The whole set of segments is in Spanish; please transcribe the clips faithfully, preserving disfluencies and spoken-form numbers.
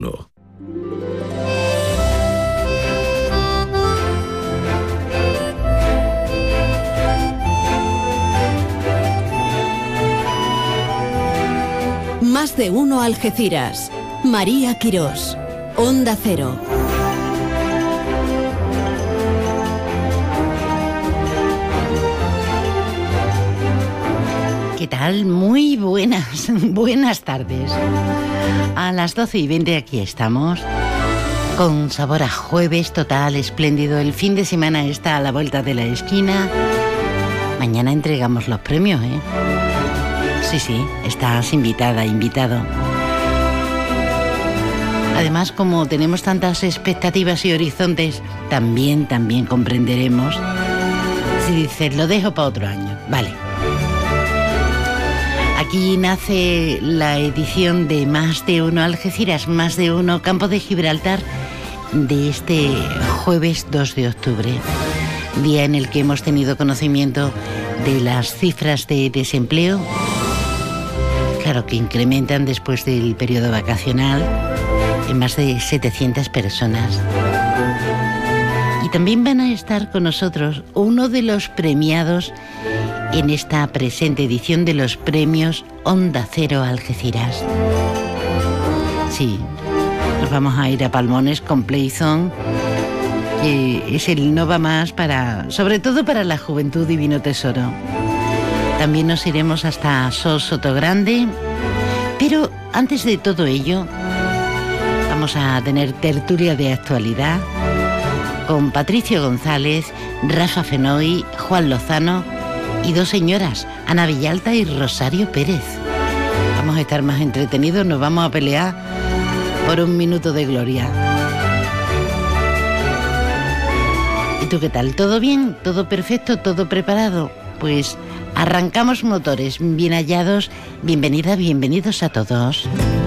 No. Más de uno Algeciras. María Quirós. Onda Cero. ¿Qué tal? Muy buenas, buenas tardes. A las doce y veinte aquí estamos, con sabor a jueves total, espléndido. El fin de semana está a la vuelta de la esquina. Mañana entregamos los premios, ¿eh? Sí, sí, estás invitada, invitado. Además, como tenemos tantas expectativas y horizontes, también, también comprenderemos si dices, lo dejo para otro año. Vale. Aquí nace la edición de Más de Uno Algeciras, Más de Uno Campo de Gibraltar, de este jueves dos de octubre, día en el que hemos tenido conocimiento de las cifras de desempleo, claro, que incrementan después del periodo vacacional en más de setecientas personas. Y también van a estar con nosotros uno de los premiados en esta presente edición de los premios Onda Cero Algeciras. Sí, nos vamos a ir a Palmones con Playzone, que es el no va más para, sobre todo para la juventud Divino Tesoro. También nos iremos hasta Sol Sotogrande, pero antes de todo ello vamos a tener tertulia de actualidad con Patricio González, Rafa Fenoy, Juan Lozano y dos señoras, Ana Villalta y Rosario Pérez. Vamos a estar más entretenidos, nos vamos a pelear por un minuto de gloria. ¿Y tú qué tal? ¿Todo bien? ¿Todo perfecto? ¿Todo preparado? Pues arrancamos motores, bien hallados. Bienvenida, bienvenidos a todos.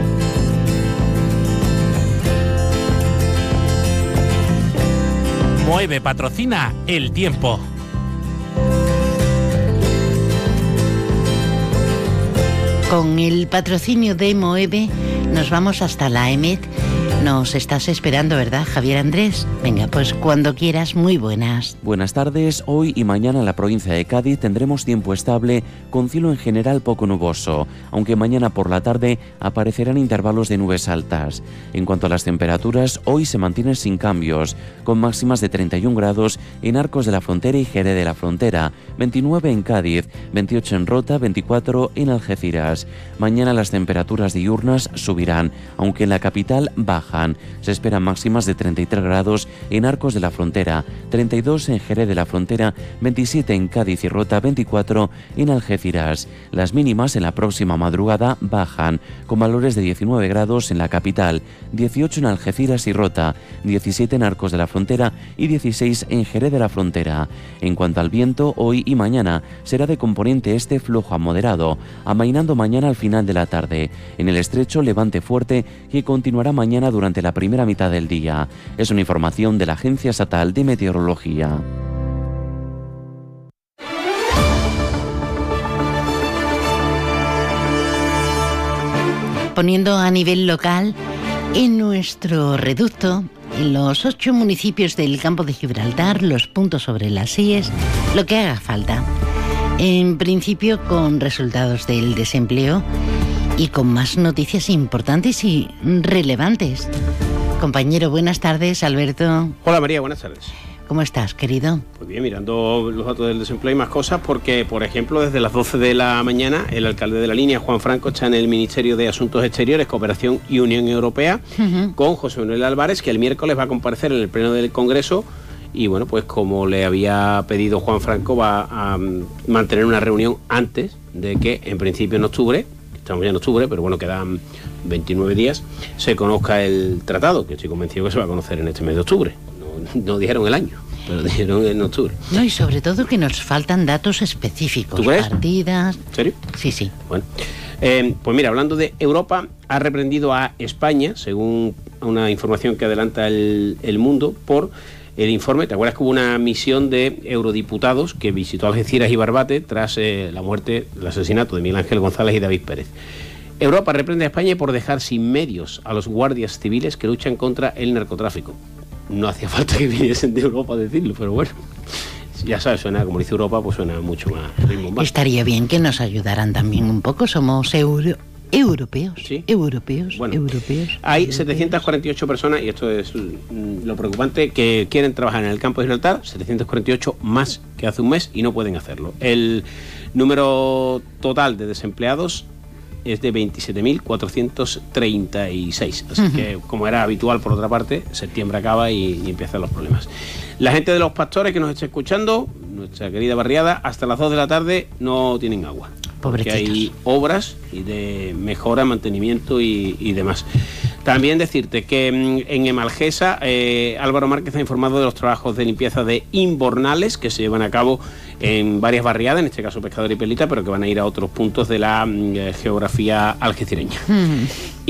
Moeve patrocina El Tiempo. Con el patrocinio de Moeve nos vamos hasta la E M E T. Nos estás esperando, ¿verdad, Javier Andrés? Venga, pues cuando quieras, muy buenas. Buenas tardes. Hoy y mañana en la provincia de Cádiz tendremos tiempo estable con cielo en general poco nuboso, aunque mañana por la tarde aparecerán intervalos de nubes altas. En cuanto a las temperaturas, hoy se mantienen sin cambios, con máximas de treinta y un grados en Arcos de la Frontera y Jerez de la Frontera, veintinueve en Cádiz, veintiocho en Rota, veinticuatro en Algeciras. Mañana las temperaturas diurnas subirán, aunque en la capital bajan. Se esperan máximas de treinta y tres grados en Arcos de la Frontera, treinta y dos en Jerez de la Frontera, veintisiete en Cádiz y Rota, veinticuatro en Algeciras. Las mínimas en la próxima madrugada bajan, con valores de diecinueve grados en la capital, dieciocho en Algeciras y Rota, diecisiete en Arcos de la Frontera y dieciséis en Jerez de la Frontera. En cuanto al viento, hoy y mañana será de componente este flojo a moderado, amainando mañana al final de la tarde. En el estrecho, levante fuerte que continuará mañana durante durante la primera mitad del día. Es una información de la Agencia Estatal de Meteorología. Poniendo a nivel local, en nuestro reducto, en los ocho municipios del Campo de Gibraltar, los puntos sobre las íes, lo que haga falta. En principio, con resultados del desempleo y con más noticias importantes y relevantes. Compañero, buenas tardes, Alberto. Hola María, buenas tardes. ¿Cómo estás, querido? Pues bien, mirando los datos del desempleo y más cosas, porque, por ejemplo, desde las doce de la mañana, el alcalde de la línea, Juan Franco, está en el Ministerio de Asuntos Exteriores, Cooperación y Unión Europea, uh-huh. con José Manuel Álvarez, que el miércoles va a comparecer en el Pleno del Congreso. Y bueno, pues como le había pedido Juan Franco, va a mantener una reunión antes de que, en principio en octubre, estamos ya en octubre, pero bueno, quedan veintinueve días, se conozca el tratado, que estoy convencido que se va a conocer en este mes de octubre. No, no dijeron el año, pero dijeron en octubre. No, y sobre todo que nos faltan datos específicos. ¿Tú crees? Partidas. ¿En serio? Sí, sí. Bueno, eh, pues mira, hablando de Europa, ha reprendido a España, según una información que adelanta el, el Mundo, por el informe. ¿Te acuerdas que hubo una misión de eurodiputados que visitó Algeciras y Barbate tras eh, la muerte, el asesinato de Miguel Ángel González y David Pérez? Europa reprende a España por dejar sin medios a los guardias civiles que luchan contra el narcotráfico. No hacía falta que viniesen de Europa a decirlo, pero bueno, ya sabes, suena, como dice Europa, pues suena mucho más rimbombante. Estaría bien que nos ayudaran también un poco, somos euro, europeos, ¿Sí? europeos, bueno, europeos. Hay europeos. setecientas cuarenta y ocho personas, y esto es lo preocupante, que quieren trabajar en el campo de Gibraltar, setecientas cuarenta y ocho más que hace un mes, y no pueden hacerlo. El número total de desempleados es de veintisiete mil cuatrocientos treinta y seis. Así uh-huh. que, como era habitual por otra parte, septiembre acaba y, y empiezan los problemas. La gente de Los Pastores que nos está escuchando, nuestra querida barriada, hasta las dos de la tarde no tienen agua. Porque hay obras y de mejora, mantenimiento y, y demás. También decirte que en Emalgesa, eh, Álvaro Márquez ha informado de los trabajos de limpieza de invernales que se llevan a cabo en varias barriadas, en este caso Pescador y Pelita, pero que van a ir a otros puntos de la eh, geografía algecireña. Mm.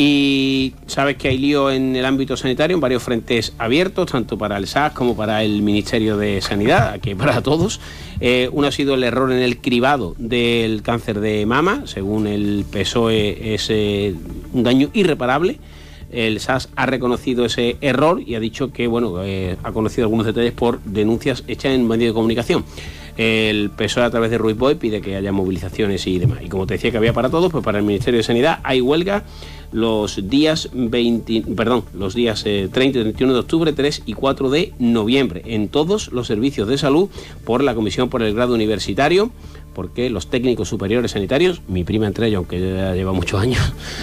Y sabes que hay lío en el ámbito sanitario, en varios frentes abiertos, tanto para el S A C como para el Ministerio de Sanidad, aquí para todos. Eh, uno ha sido el error en el cribado del cáncer de mama, según el P S O E es eh, un daño irreparable. El S A S ha reconocido ese error y ha dicho que, bueno, eh, ha conocido algunos detalles por denuncias hechas en medios de comunicación. El P S O E, a través de Ruiz Boy, pide que haya movilizaciones y demás. Y como te decía que había para todos, pues para el Ministerio de Sanidad hay huelga los días veinte, perdón, los días eh, treinta y treinta y uno de octubre, tres y cuatro de noviembre, en todos los servicios de salud por la Comisión por el Grado Universitario, porque los técnicos superiores sanitarios, mi prima entre ellos, aunque ya lleva muchos años,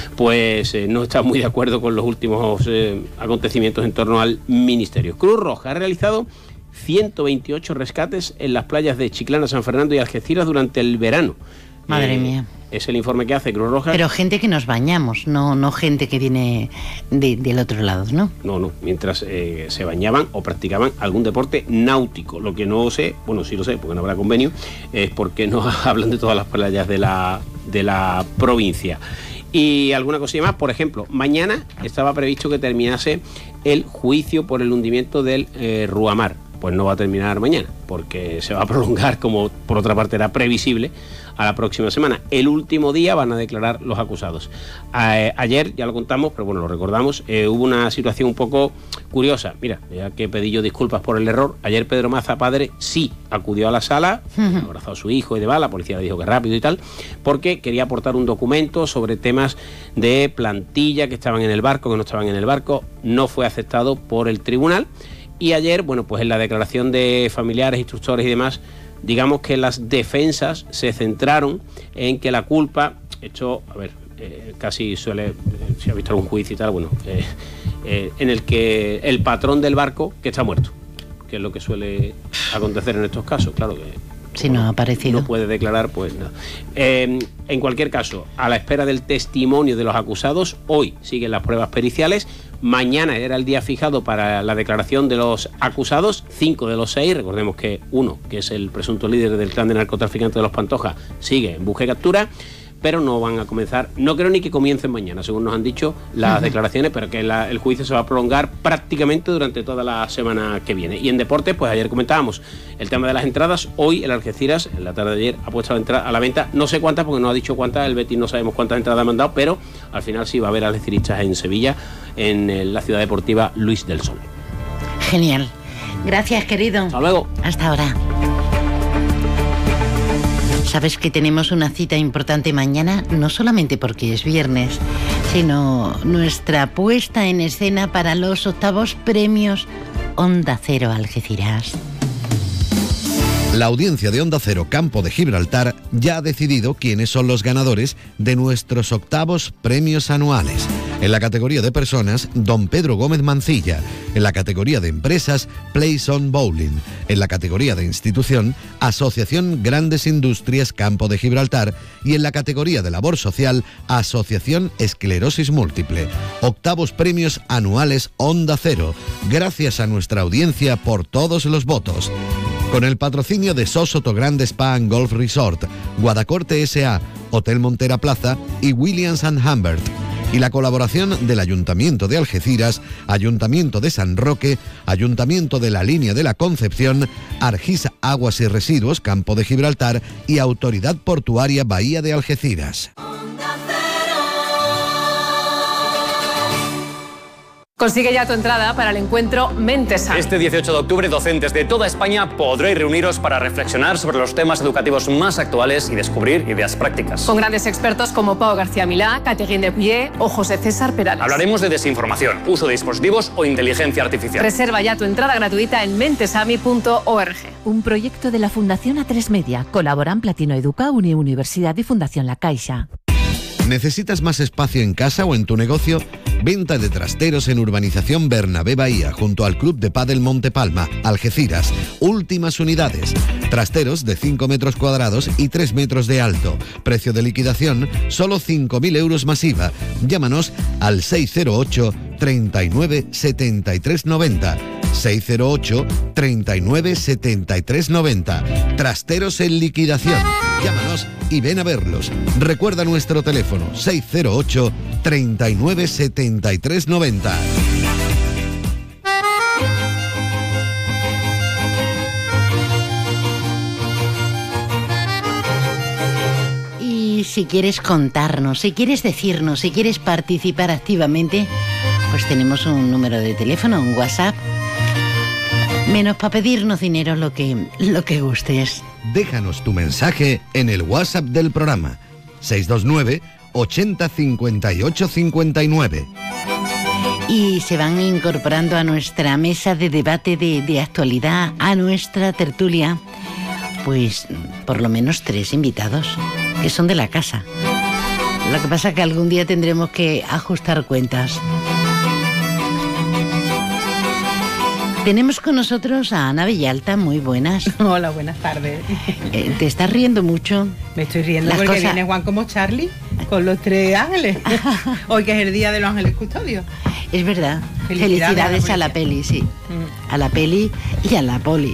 pues eh, no está muy de acuerdo con los últimos eh, acontecimientos en torno al Ministerio. Cruz Roja ha realizado ciento veintiocho rescates en las playas de Chiclana, San Fernando y Algeciras durante el verano. Madre eh, mía. Es el informe que hace Cruz Roja. Pero gente que nos bañamos, no, no gente que viene de, del otro lado, ¿no? No, no, mientras eh, se bañaban o practicaban algún deporte náutico. Lo que no sé, bueno, sí lo sé, porque no habrá convenio, es porque no hablan de todas las playas de la, de la provincia. Y alguna cosilla más, por ejemplo, mañana estaba previsto que terminase el juicio por el hundimiento del eh, Ruamar. Pues no va a terminar mañana, porque se va a prolongar, como por otra parte era previsible, a la próxima semana. El último día van a declarar los acusados. A, ayer, ya lo contamos, pero bueno, lo recordamos, eh, hubo una situación un poco curiosa. Mira, ya que pedí yo disculpas por el error, ayer Pedro Maza, padre, sí acudió a la sala, uh-huh. abrazó a su hijo y demás, la policía le dijo que rápido y tal, porque quería aportar un documento sobre temas de plantilla que estaban en el barco, que no estaban en el barco. No fue aceptado por el tribunal. Y ayer, bueno, pues en la declaración de familiares, instructores y demás, digamos que las defensas se centraron en que la culpa, esto, a ver, eh, casi suele, eh, si ha visto algún juicio y tal, bueno, eh, eh, en el que el patrón del barco, que está muerto, que es lo que suele acontecer en estos casos, claro que... Si no ha aparecido. No puede declarar, pues nada. Eh, en cualquier caso, a la espera del testimonio de los acusados, hoy siguen las pruebas periciales. Mañana era el día fijado para la declaración de los acusados, cinco de los seis. Recordemos que uno, que es el presunto líder del clan de narcotraficantes de los Pantoja, sigue en busca y captura, pero no van a comenzar, no creo ni que comiencen mañana, según nos han dicho las uh-huh. declaraciones, pero que la, el juicio se va a prolongar prácticamente durante toda la semana que viene. Y en deportes, pues ayer comentábamos el tema de las entradas. Hoy el Algeciras, en la tarde de ayer, ha puesto a la, a la venta, no sé cuántas, porque no ha dicho cuántas, el Betis no sabemos cuántas entradas ha mandado, pero al final sí va a haber algeciristas en Sevilla, en, en la ciudad deportiva Luis del Sol. Genial. Gracias, querido. Hasta luego. Hasta ahora. Sabes que tenemos una cita importante mañana, no solamente porque es viernes, sino nuestra puesta en escena para los octavos premios Onda Cero Algeciras. La audiencia de Onda Cero Campo de Gibraltar ya ha decidido quiénes son los ganadores de nuestros octavos premios anuales. En la categoría de personas, don Pedro Gómez Mancilla. En la categoría de empresas, Playson Bowling. En la categoría de institución, Asociación Grandes Industrias Campo de Gibraltar. Y en la categoría de labor social, Asociación Esclerosis Múltiple. Octavos premios anuales Onda Cero. Gracias a nuestra audiencia por todos los votos. Con el patrocinio de Sosoto Grande Spa and Golf Resort, Guadacorte S A, Hotel Montera Plaza y Williams and Humbert. Y la colaboración del Ayuntamiento de Algeciras, Ayuntamiento de San Roque, Ayuntamiento de la Línea de la Concepción, Argisa Aguas y Residuos Campo de Gibraltar y Autoridad Portuaria Bahía de Algeciras. Consigue ya tu entrada para el encuentro Mentesami. Este dieciocho de octubre, docentes de toda España podréis reuniros para reflexionar sobre los temas educativos más actuales y descubrir ideas prácticas. Con grandes expertos como Pau García Milá, Catherine Depuyer o José César Perales. Hablaremos de desinformación, uso de dispositivos o inteligencia artificial. Reserva ya tu entrada gratuita en mentesami punto org. Un proyecto de la Fundación A tres Media. Colaboran Platino Educa, Uni Universidad y Fundación La Caixa. ¿Necesitas más espacio en casa o en tu negocio? Venta de trasteros en Urbanización Bernabé Bahía, junto al Club de Pádel Montepalma, Algeciras. Últimas unidades. Trasteros de cinco metros cuadrados y tres metros de alto. Precio de liquidación, solo cinco mil euros masiva. Llámanos al seis cero ocho, treinta y nueve, setenta y tres noventa. seis cero ocho, treinta y nueve, setenta y tres noventa. Trasteros en liquidación. Llámanos y ven a verlos. Recuerda nuestro teléfono seis cero ocho, treinta y nueve, setenta y tres noventa. Y si quieres contarnos, si quieres decirnos, si quieres participar activamente, pues tenemos un número de teléfono, un WhatsApp. Menos para pedirnos dinero, lo que, lo que gustes. Déjanos tu mensaje en el WhatsApp del programa seis dos nueve, ochenta, cincuenta y ocho, cincuenta y nueve. Y se van incorporando a nuestra mesa de debate de, de actualidad, a nuestra tertulia, pues por lo menos tres invitados, que son de la casa. Lo que pasa es que algún día tendremos que ajustar cuentas. Tenemos con nosotros a Ana Villalta, muy buenas. Hola, buenas tardes. Eh, ¿Te estás riendo mucho? Me estoy riendo Las porque cosas... viene Juan como Charlie con los tres ángeles. Hoy que es el día de los ángeles custodios. Es verdad. Felicidades, Felicidades a, a la la peli, sí. Mm. A la peli y a la poli.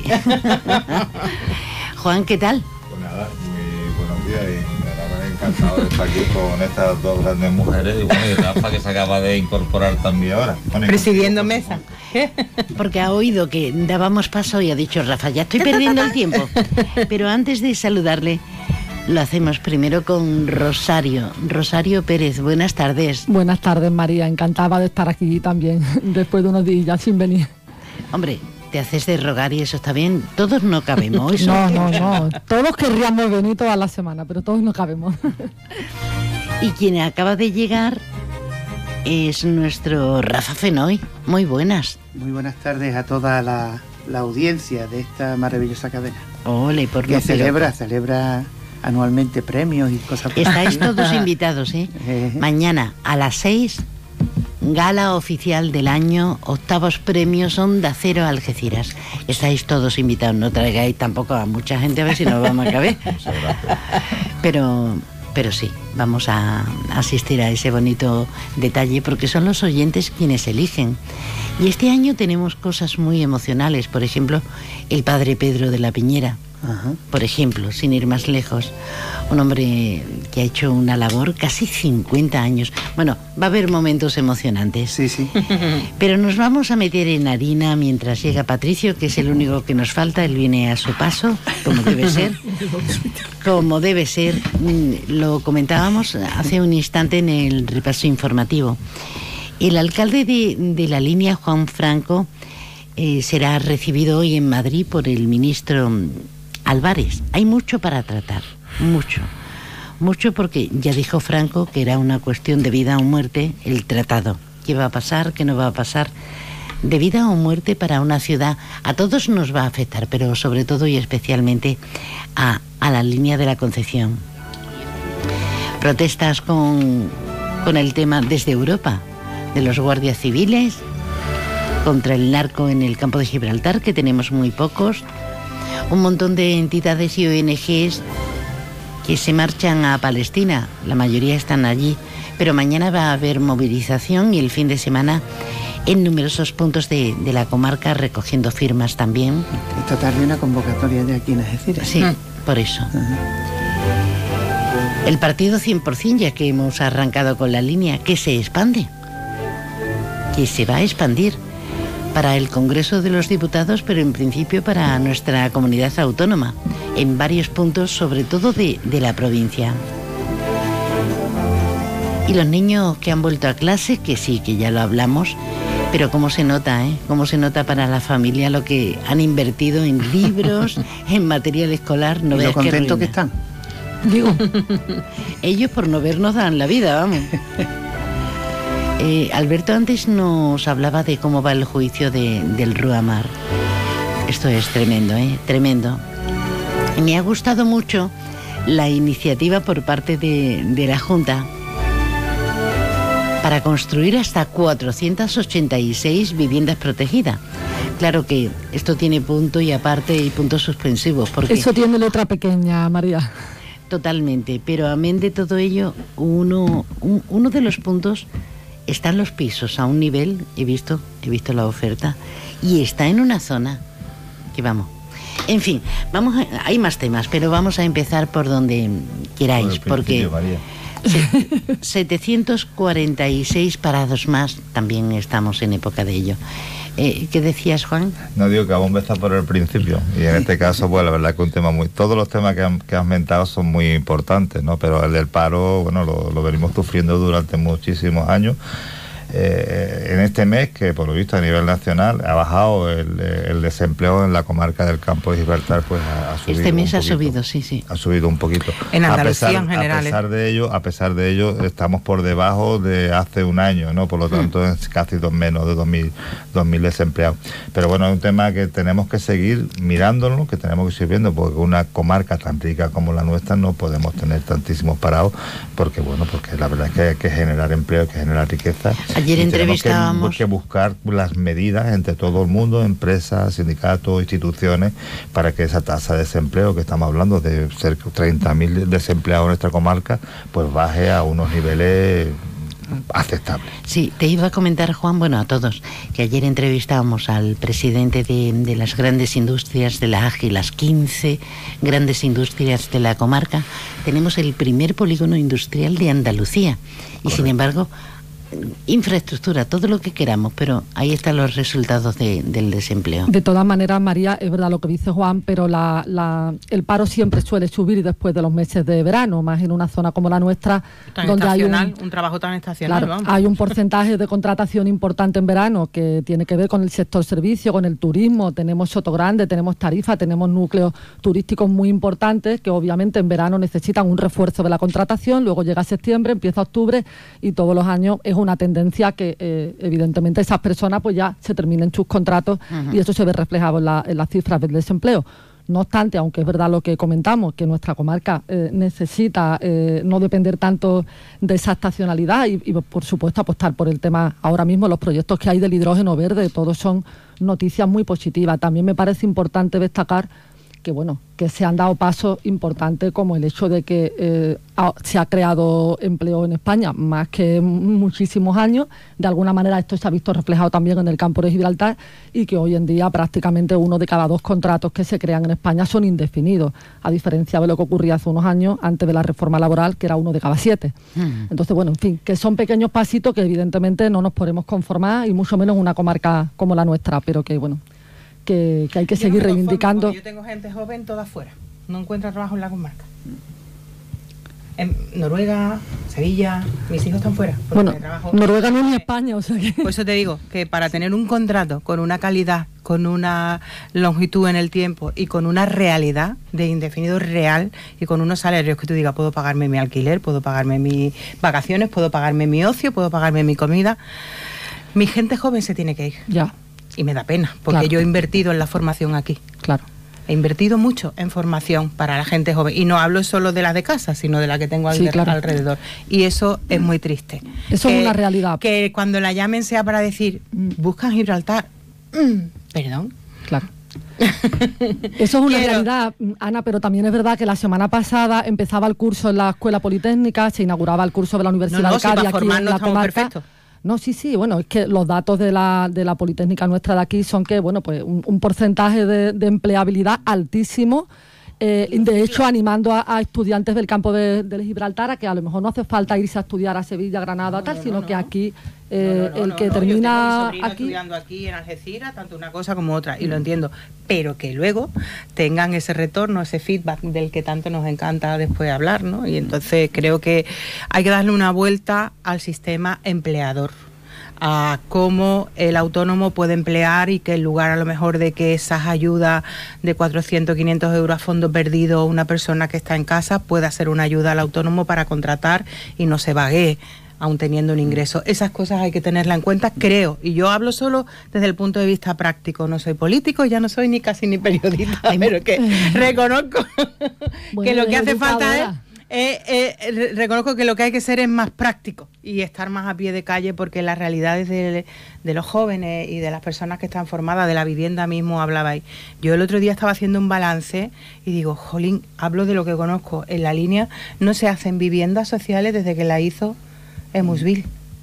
Juan, ¿qué tal? Pues nada, muy buenos días y encantado de estar aquí con estas dos grandes mujeres y bueno, y Rafa que se acaba de incorporar también ahora. Bueno, presidiendo mesa. Porque ha oído que dábamos paso y ha dicho Rafa, ya estoy perdiendo el tiempo. Pero antes de saludarle, lo hacemos primero con Rosario. Rosario Pérez, buenas tardes. Buenas tardes, María. Encantada de estar aquí también, después de unos días sin venir. Hombre, te haces de rogar y eso está bien. Todos no cabemos. Eso. No, no, no. Todos querríamos venir toda la semana, pero todos no cabemos. Y quien acaba de llegar es nuestro Rafa Fenoy. Muy buenas. Muy buenas tardes a toda la, la audiencia de esta maravillosa cadena. Ole, por que celebra, celebra anualmente premios y cosas por Estáis todos invitados, ¿eh? eh. Mañana a las seis, gala oficial del año, octavos premios Onda Cero Algeciras. Estáis todos invitados, no traigáis tampoco a mucha gente a ver si nos vamos a caber. Pero... Pero sí, vamos a asistir a ese bonito detalle porque son los oyentes quienes eligen. Y este año tenemos cosas muy emocionales, por ejemplo, el padre Pedro de la Piñera. Ajá. Por ejemplo, sin ir más lejos, un hombre que ha hecho una labor casi cincuenta años. Bueno, va a haber momentos emocionantes. Sí, sí. Pero nos vamos a meter en harina mientras llega Patricio, que es el único que nos falta. Él viene a su paso, como debe ser. Como debe ser. Lo comentábamos hace un instante en el repaso informativo. El alcalde de, de la línea, Juan Franco, eh, será recibido hoy en Madrid por el ministro Álvarez. Hay mucho para tratar, mucho. Mucho porque ya dijo Franco que era una cuestión de vida o muerte el tratado. ¿Qué va a pasar? ¿Qué no va a pasar? De vida o muerte para una ciudad. A todos nos va a afectar, pero sobre todo y especialmente a, a la línea de la Concepción. Protestas con, con el tema desde Europa, de los guardias civiles, contra el narco en el campo de Gibraltar, que tenemos muy pocos. Un montón de entidades y O N Ges que se marchan a Palestina, la mayoría están allí, pero mañana va a haber movilización y el fin de semana en numerosos puntos de, de la comarca recogiendo firmas también. Esta tarde una convocatoria de aquí en Algeciras. Sí, por eso. Uh-huh. El partido cien por ciento, ya que hemos arrancado con la línea, que se expande, que se va a expandir para el Congreso de los Diputados, pero en principio para nuestra comunidad autónoma, en varios puntos, sobre todo de, de la provincia. Y los niños que han vuelto a clase, que sí, que ya lo hablamos, Pero cómo se nota, ¿eh? Cómo se nota para la familia lo que han invertido en libros, en material escolar. No y veas lo contentos que están. Digo, ellos por no vernos dan la vida, vamos. Eh, Alberto antes nos hablaba de cómo va el juicio de, del Ruamar. Esto es tremendo, ¿eh? Tremendo. Me ha gustado mucho la iniciativa por parte de, de la Junta para construir hasta cuatrocientas ochenta y seis viviendas protegidas. Claro que esto tiene punto y aparte y puntos suspensivos. Porque eso tiene letra pequeña, María. Totalmente, pero amén de todo ello, uno, un, uno de los puntos están los pisos a un nivel, he visto, he visto la oferta, y está en una zona que vamos. En fin, vamos a, hay más temas, pero vamos a empezar por donde queráis, por porque se, setecientos cuarenta y seis parados más, también estamos en época de ello. Eh, ¿Qué decías, Juan? No, digo que vamos a empezar por el principio, y en este caso, pues la verdad que un tema muy... Todos los temas que, han, que has mentado son muy importantes, ¿no? Pero el del paro, bueno, lo, lo venimos sufriendo durante muchísimos años. Eh, en este mes, que por lo visto a nivel nacional ha bajado el, el desempleo en la comarca del Campo de Gibraltar, pues ha, ha subido. Este mes un ha poquito, subido, sí, sí. Ha subido un poquito. En Andalucía a pesar, en general. A pesar de ello, a pesar de ello, estamos por debajo de hace un año, ¿no? Por lo tanto, mm. es casi dos menos de dos mil desempleados. Pero bueno, es un tema que tenemos que seguir mirándolo, que tenemos que seguir viendo, porque una comarca tan rica como la nuestra no podemos tener tantísimos parados, porque bueno, porque la verdad es que hay que generar empleo, hay que generar riqueza. Ayer entrevistábamos. Tenemos que buscar las medidas entre todo el mundo, empresas, sindicatos, instituciones, para que esa tasa de desempleo, que estamos hablando de cerca de treinta mil desempleados en nuestra comarca, pues baje a unos niveles aceptables. Sí, te iba a comentar, Juan, bueno, a todos, que ayer entrevistábamos al presidente de, de las grandes industrias de la A G I, las quince grandes industrias de la comarca. Tenemos el primer polígono industrial de Andalucía y, correcto, sin embargo, infraestructura, todo lo que queramos, pero ahí están los resultados de, del desempleo. De todas maneras, María, es verdad lo que dice Juan, pero la, la, el paro siempre suele subir después de los meses de verano, más en una zona como la nuestra, tan donde hay un, un trabajo tan estacional. Claro, hay un porcentaje de contratación importante en verano que tiene que ver con el sector servicio, con el turismo. Tenemos Sotogrande, tenemos Tarifa, tenemos núcleos turísticos muy importantes que obviamente en verano necesitan un refuerzo de la contratación. Luego llega septiembre, empieza octubre y todos los años es una tendencia que eh, evidentemente esas personas pues ya se terminen sus contratos. Uh-huh. Y eso se ve reflejado en, la, en las cifras del desempleo. No obstante, aunque es verdad lo que comentamos, que nuestra comarca eh, necesita eh, no depender tanto de esa estacionalidad y, y por supuesto apostar por el tema ahora mismo, los proyectos que hay del hidrógeno verde, todos son noticias muy positivas. También me parece importante destacar que bueno, que se han dado pasos importantes como el hecho de que eh, ha, se ha creado empleo en España más que muchísimos años. De alguna manera esto se ha visto reflejado también en el campo de Gibraltar y que hoy en día prácticamente uno de cada dos contratos que se crean en España son indefinidos, a diferencia de lo que ocurría hace unos años antes de la reforma laboral, que era uno de cada siete. Mm. Entonces, bueno, en fin, que son pequeños pasitos que evidentemente no nos podemos conformar y mucho menos en una comarca como la nuestra, pero que bueno, Que, que hay que yo seguir no reivindicando. Yo tengo gente joven toda afuera, no encuentra trabajo en la comarca. En Noruega, Sevilla, mis hijos están fuera. Bueno, Noruega no es ni España, o sea que... Por eso te digo, que para tener un contrato con una calidad, con una longitud en el tiempo y con una realidad de indefinido real y con unos salarios que tú digas, puedo pagarme mi alquiler, puedo pagarme mis vacaciones, puedo pagarme mi ocio, puedo pagarme mi comida, mi gente joven se tiene que ir. Ya. Y me da pena, porque claro, yo he invertido en la formación aquí. Claro. He invertido mucho en formación para la gente joven. Y no hablo solo de la de casa, sino de la que tengo sí, claro, alrededor. Y eso es muy triste. Eso que, es una realidad. Que cuando la llamen sea para decir, buscan Gibraltar. Mm, perdón. Claro. Eso es una Quiero. realidad, Ana, pero también es verdad que la semana pasada empezaba el curso en la Escuela Politécnica, se inauguraba el curso de la Universidad no, no, de Cádiz si aquí en la comarca. Perfectos. No, sí, sí, bueno, es que los datos de la, de la Politécnica nuestra de aquí son que, bueno, pues un, un porcentaje de, de empleabilidad altísimo, eh, de hecho animando a, a estudiantes del campo de, de Gibraltar a que a lo mejor no hace falta irse a estudiar a Sevilla, Granada, no, tal, no, sino no, que aquí eh, no, no, el que no, no, termina yo aquí estudiando aquí en Algeciras, tanto una cosa como otra, y lo entiendo, pero que luego tengan ese retorno, ese feedback del que tanto nos encanta después hablar, ¿no? Y entonces creo que hay que darle una vuelta al sistema empleador. a cómo el autónomo puede emplear y que en lugar a lo mejor de que esas ayudas de cuatrocientos, quinientos euros a fondo perdido una persona que está en casa pueda ser una ayuda al autónomo para contratar y no se vaguee aún teniendo un ingreso. Esas cosas hay que tenerla en cuenta, creo, y yo hablo solo desde el punto de vista práctico, no soy político, ya no soy ni casi ni periodista, pero que reconozco que lo que hace falta es Eh, eh, reconozco que lo que hay que ser es más práctico y estar más a pie de calle, porque las realidades de, de los jóvenes y de las personas que están formadas, de la vivienda mismo hablabais. Yo el otro día estaba haciendo un balance y digo, jolín, hablo de lo que conozco. En la línea no se hacen viviendas sociales desde que la hizo Emusville.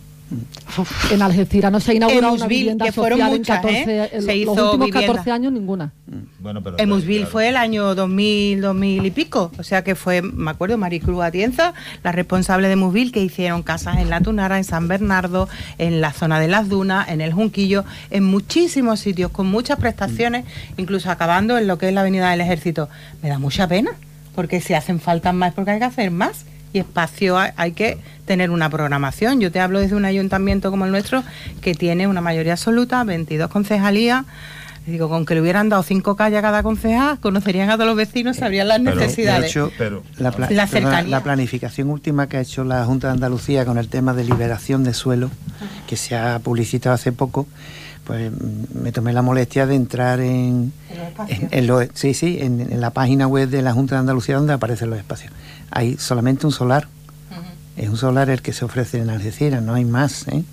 En Algeciras no se ha inaugurado Emusville, una vivienda que fueron social muchas, en catorce, ¿eh? en Se los hizo últimos vivienda. catorce años ninguna. Bueno, pero Emusville claro. fue el año dos mil, dos mil y pico, o sea que fue, me acuerdo, Maricruz Atienza, la responsable de Emusville, que hicieron casas en La Tunara, en San Bernardo, en la zona de las Dunas, en el Junquillo, en muchísimos sitios, con muchas prestaciones, incluso acabando en lo que es la Avenida del Ejército. Me da mucha pena, porque si hacen falta más, porque hay que hacer más. Y espacio hay, hay que tener una programación. Yo te hablo desde un ayuntamiento como el nuestro, que tiene una mayoría absoluta, veintidós concejalías. Digo, con que le hubieran dado cinco calles a cada concejal, conocerían a todos los vecinos, sabrían las Pero, necesidades. de hecho, pero, la, pla la cercanía. la planificación última que ha hecho la Junta de Andalucía con el tema de liberación de suelo, que se ha publicitado hace poco, pues me tomé la molestia de entrar en, en, en lo, sí, sí, en, en la página web de la Junta de Andalucía, donde aparecen los espacios. Hay solamente un solar. Uh-huh. Es un solar el que se ofrece en Algeciras, no hay más, ¿eh?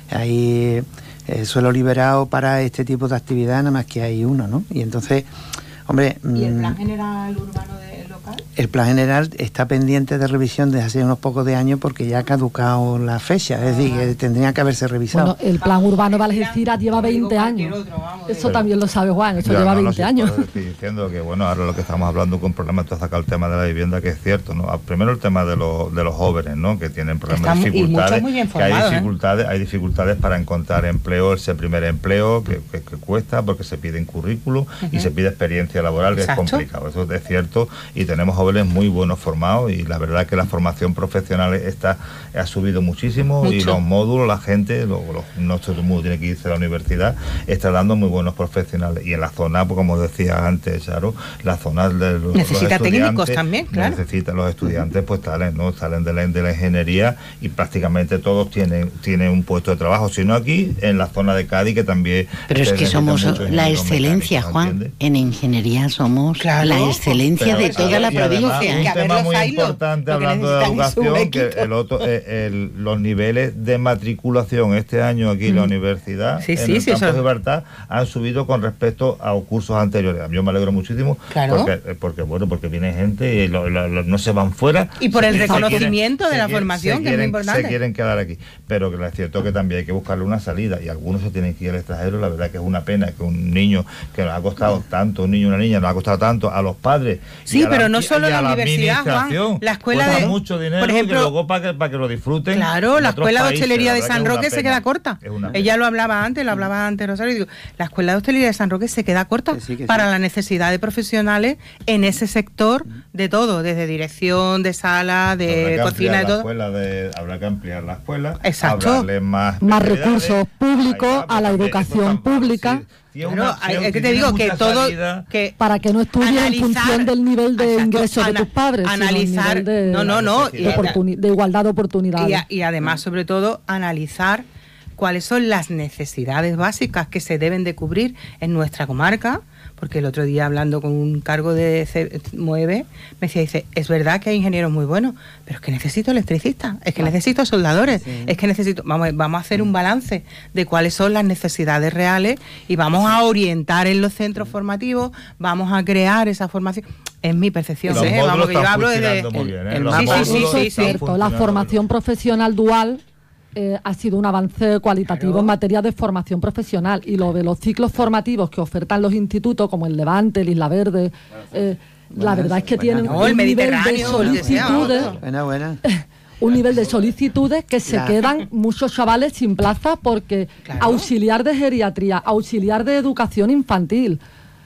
Hay eh, suelo liberado para este tipo de actividad, nada más que hay uno, ¿no? Y entonces, hombre... ¿Y el mmm, plan general urbano del local? El plan general está pendiente de revisión desde hace unos pocos de años, porque ya ha caducado la fecha, es decir, que tendría que haberse revisado. Bueno, el plan urbano de Algeciras lleva veinte años. Eso Pero, también lo sabe Juan, eso ya, lleva no, veinte no, años. Sí, estoy diciendo que, bueno, ahora lo que estamos hablando con problemas, tú sacas el tema de la vivienda, que es cierto, ¿no? Primero el tema de, lo, de los jóvenes, ¿no? Que tienen problemas, Está, dificultades, muy bien que hay formado, dificultades, ¿eh? hay dificultades para encontrar empleo, ese primer empleo que, que, que cuesta, porque se piden currículum uh-huh. y se pide experiencia laboral, que Exacto. es complicado, eso es cierto, y tenemos jóvenes muy buenos formados, y la verdad es que la formación profesional está ha subido muchísimo. Mucho. Y los módulos, la gente, los, los, no todo el mundo tiene que irse a la universidad, está dando muy buenos profesionales. Y en la zona, pues, como decía antes, Charo, la zona de los, necesita los técnicos también, claro. Necesita los estudiantes, pues salen, ¿no? Salen de la, de la ingeniería y prácticamente todos tienen, tienen un puesto de trabajo, sino aquí, en la zona de Cádiz, que también... Pero es que somos la excelencia, Juan. ¿Entiendes? En ingeniería somos claro, la excelencia de toda la provincia. Un tema muy importante, hablando de educación, que el otro, eh, el, los niveles de matriculación este año aquí en mm. la universidad, sí, en sí, el sí, campus de Gibraltar, han subido con respecto a cursos anteriores. Yo me alegro muchísimo, claro. porque, porque bueno, porque viene gente y lo, lo, lo, no se van fuera. Y por el reconocimiento quieren, de la quieren, formación, quieren, que es muy importante. Se quieren quedar aquí, pero que es cierto que también hay que buscarle una salida, y algunos se tienen que ir al extranjero. La verdad que es una pena que un niño que nos ha costado tanto, un niño, una niña, nos ha costado tanto a los padres. Sí, pero la, no solo la, la universidad, Juan, la escuela de... mucho dinero, por ejemplo, que luego para que, para que lo disfruten. Claro, la escuela de hostelería de San Roque se queda corta. Ella lo hablaba antes, lo hablaba antes Rosario, y digo, la escuela de hostelería de San Roque se queda corta que sí, que para sí. la necesidad de profesionales en ese sector de todo, desde dirección, de sala, de cocina, de todo. Escuela de, habrá que ampliar la escuela. Exacto. Más, más recursos públicos a la educación pública. Sí. Claro, es que te digo que todo que para que no estudien en función del nivel de exacto, ingresos de tus padres, analizar, sino de, no, no, no, de, oportuni- de igualdad de oportunidades. Y, y además, sobre todo, analizar cuáles son las necesidades básicas que se deben de cubrir en nuestra comarca, porque el otro día hablando con un cargo de C- Mueve, me decía, dice, es verdad que hay ingenieros muy buenos, pero es que necesito electricistas, es que necesito soldadores, sí. es que necesito, vamos, vamos a hacer un balance de cuáles son las necesidades reales y vamos sí. a orientar en los centros formativos, vamos a crear esa formación. Es mi percepción, ¿eh? Vamos, que yo hablo desde... El, bien, ¿eh? el, sí, sí, sí, sí, sí, cierto, la formación profesional dual Eh, ha sido un avance cualitativo claro. en materia de formación profesional, y lo de los ciclos formativos que ofertan los institutos como el Levante, el Isla Verde, eh, buenas, la verdad es que tienen no, un el nivel de solicitudes buena, buena. un nivel de solicitudes que se claro. quedan muchos chavales sin plaza, porque claro. auxiliar de geriatría, auxiliar de educación infantil,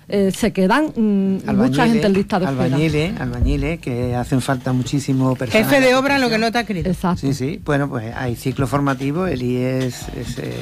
eh, se quedan mm, mucha gente en lista de espera. Albañiles, albañiles, que hacen falta muchísimo personal. Jefe de obra, lo que no te ha escrito. Exacto. Sí, sí, bueno, pues hay ciclos formativos, el I E S, es, eh,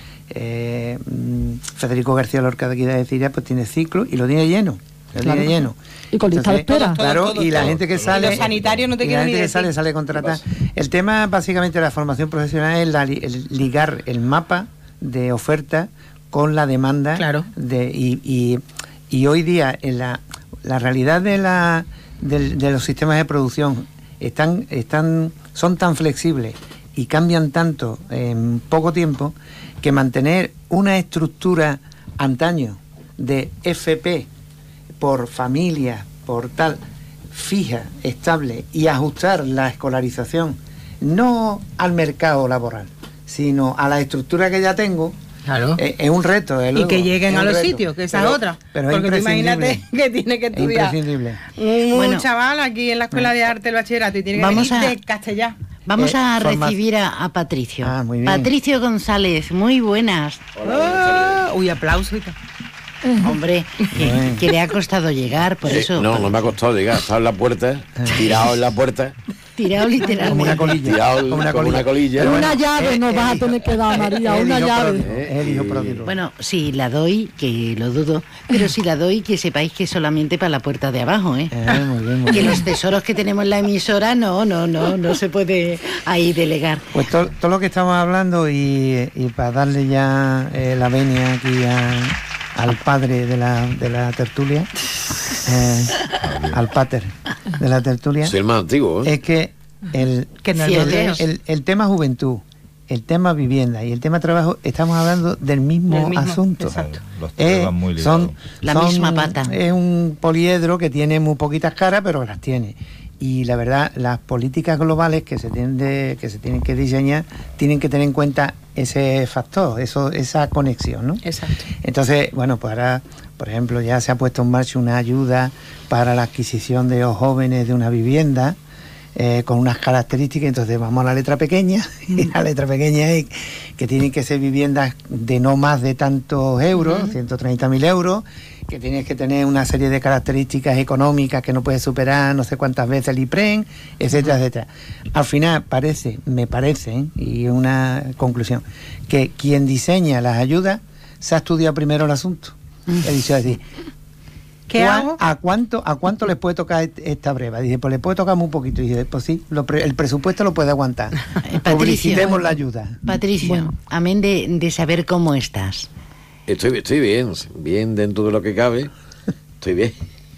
eh, Federico García Lorca de aquí de Algeciras, pues tiene ciclo y lo tiene lleno. Lo Claro. tiene lleno. Y con lista de espera. Todo, todo, Claro, todo, y la todo. gente que Y sale. los sanitarios no te y quiero la ni gente que decir. sale, sale contratada. El tema, básicamente, de la formación profesional es la li- el ligar el mapa de oferta con la demanda. Claro. De, y, y, y hoy día, en la, la realidad de, la, de, de los sistemas de producción están, están, son tan flexibles y cambian tanto en poco tiempo que mantener una estructura antaño de F P por familia, por tal, fija, estable, y ajustar la escolarización no al mercado laboral, sino a la estructura que ya tengo, Claro. eh, es un reto. desde Y luego, que lleguen es a un los reto. sitios, que esa Pero- es otra. Pero es Porque tú imagínate imprescindible. que tiene que Es estudiar imprescindible. un Bueno. chaval aquí en la Escuela de Arte del Bachillerato y tiene que Vamos venir a- de castellano. Vamos Eh, a forma- recibir a, a Patricio. Ah, muy bien. Patricio González, muy buenas. Ah, uy, aplauso y tal. Hombre, que, que le ha costado llegar, por Eh, eso. no, no me ha costado llegar. Estaba en la puerta, tirado en la puerta, Tirado literalmente. Como una colilla. tirado Como una como una colilla. Pero Una bueno, llave eh, nos eh, vas a hijo- tener que dar, María, eh, una hijo llave. pródigo, eh, el hijo pródigo. Bueno, si la doy, que lo dudo, pero si la doy, que sepáis que es solamente para la puerta de abajo, ¿eh? Eh, muy bien, muy Que bien. los tesoros que tenemos en la emisora, no, no, no, no se puede ahí delegar. Pues to- todo lo que estamos hablando y, y para darle ya eh, la venia aquí a- al padre de la, de la tertulia, eh, al pater de la tertulia, Soy el más antiguo, ¿eh? es que el, Que no Sí, es el- lo el, el tema juventud, el tema vivienda y el tema trabajo, estamos hablando del mismo, Del mismo, asunto. exacto. Los tres Eh, van muy ligados. son, La son- misma pata. Es un poliedro que tiene muy poquitas caras, pero las tiene. Y la verdad, las políticas globales que se tienen, de- que se tienen que diseñar tienen que tener en cuenta ese factor, eso, esa conexión, ¿no? Exacto. Entonces, bueno, pues ahora, por ejemplo, ya se ha puesto en marcha una ayuda para la adquisición de los jóvenes de una vivienda, eh, con unas características. Entonces vamos a la letra pequeña, y la letra pequeña es que tienen que ser viviendas de no más de tantos euros, ciento treinta mil euros, que tienes que tener una serie de características económicas que no puedes superar no sé cuántas veces el IPREN, etcétera, etcétera. Al final parece, me parece, ¿eh? Y una conclusión, que quien diseña las ayudas se ha estudiado primero el asunto. He dicho así, ¿Qué ¿cuá- hago? ¿A cuánto, ¿A cuánto les puede tocar est- esta breva? Dice, pues le puede tocar muy poquito. Y dice, pues sí, lo pre- el presupuesto lo puede aguantar. Publicitemos la ayuda. Patricio, Bueno. amén de, de saber cómo estás. Estoy, estoy bien, bien dentro de lo que cabe. Estoy bien.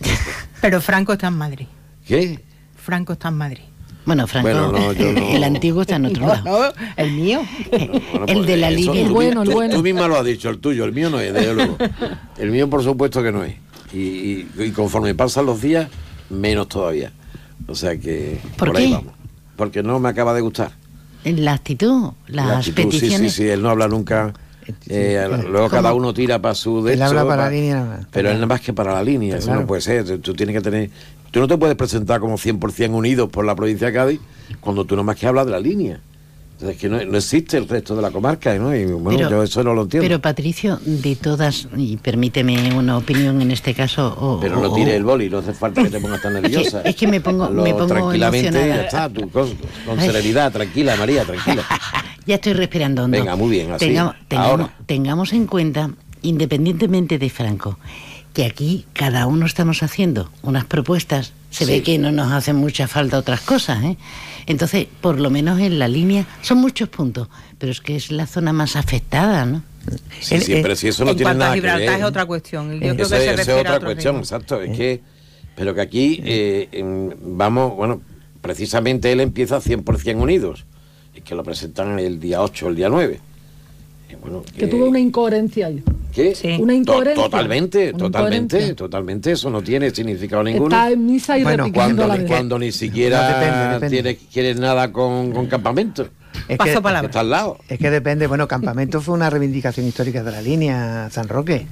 Pero Franco está en Madrid. ¿Qué? Franco está en Madrid. Bueno, Franco, Bueno, no, yo no. el antiguo está en otro lado. No, el mío. Bueno, El pues de la eso línea. tú El mi- bueno, el tú- bueno. Tú misma lo has dicho, el tuyo, el mío no es, desde luego. El mío, por supuesto que no es. Y, y- y conforme pasan los días, menos todavía. O sea que ¿Por ahí qué? vamos. Porque no me acaba de gustar. La actitud, las La actitud, sí, sí, peticiones. sí, él no habla nunca. eh, luego cada uno tira para su de Él hecho, habla para pa- la línea nada más. Pero él nada más que para la línea, eso Claro. no puede ser. Tú tienes que tener. Tú no te puedes presentar como cien por ciento unidos por la provincia de Cádiz cuando tú nada más que hablas de la línea. Entonces, que no, no existe el resto de la comarca, ¿no? Y bueno, Pero- yo eso no lo entiendo. Pero Patricio, de todas, y permíteme una opinión en este caso. O, Pero no o- tires el boli, no hace falta que te pongas tan nerviosa. Es que me pongo- Hazlo me pongo tranquilamente, emocionada. ya está, tú, con, con Ay. serenidad, tranquila, María, tranquila. Ya estoy respirando hondo. Venga, muy bien, así. Tengamos, tengamos- Ahora. tengamos en cuenta, independientemente de Franco, que aquí cada uno estamos haciendo unas propuestas. Se Sí. ve que no nos hacen mucha falta otras cosas, ¿eh? Entonces, por lo menos en la línea, son muchos puntos, pero es que es la zona más afectada, ¿no? Sí, sí, pero si eso no en tiene cuanto a nada que Gibraltar ver. es otra cuestión. y Yo creo que Esa se es- esa es refiere a otra otro cuestión, ritmo. exacto. Es que, pero que aquí eh, em, vamos, bueno, precisamente él empieza cien por ciento unidos. Es que lo presentan el día ocho, el día nueve. Eh, bueno, Que tuvo una incoherencia ahí. ¿Qué? Sí. Una To- incoherencia. Totalmente, Una totalmente, incoherencia. totalmente. Eso no tiene significado ninguno. Está en misa y Bueno, repitiendo Cuando, la ni- vez. cuando ni siquiera No, depende, depende. Tiene, quieres nada con, con campamento. Es Paso que, palabra. Está al lado. es que depende, bueno, Campamento fue una reivindicación histórica de la línea San Roque.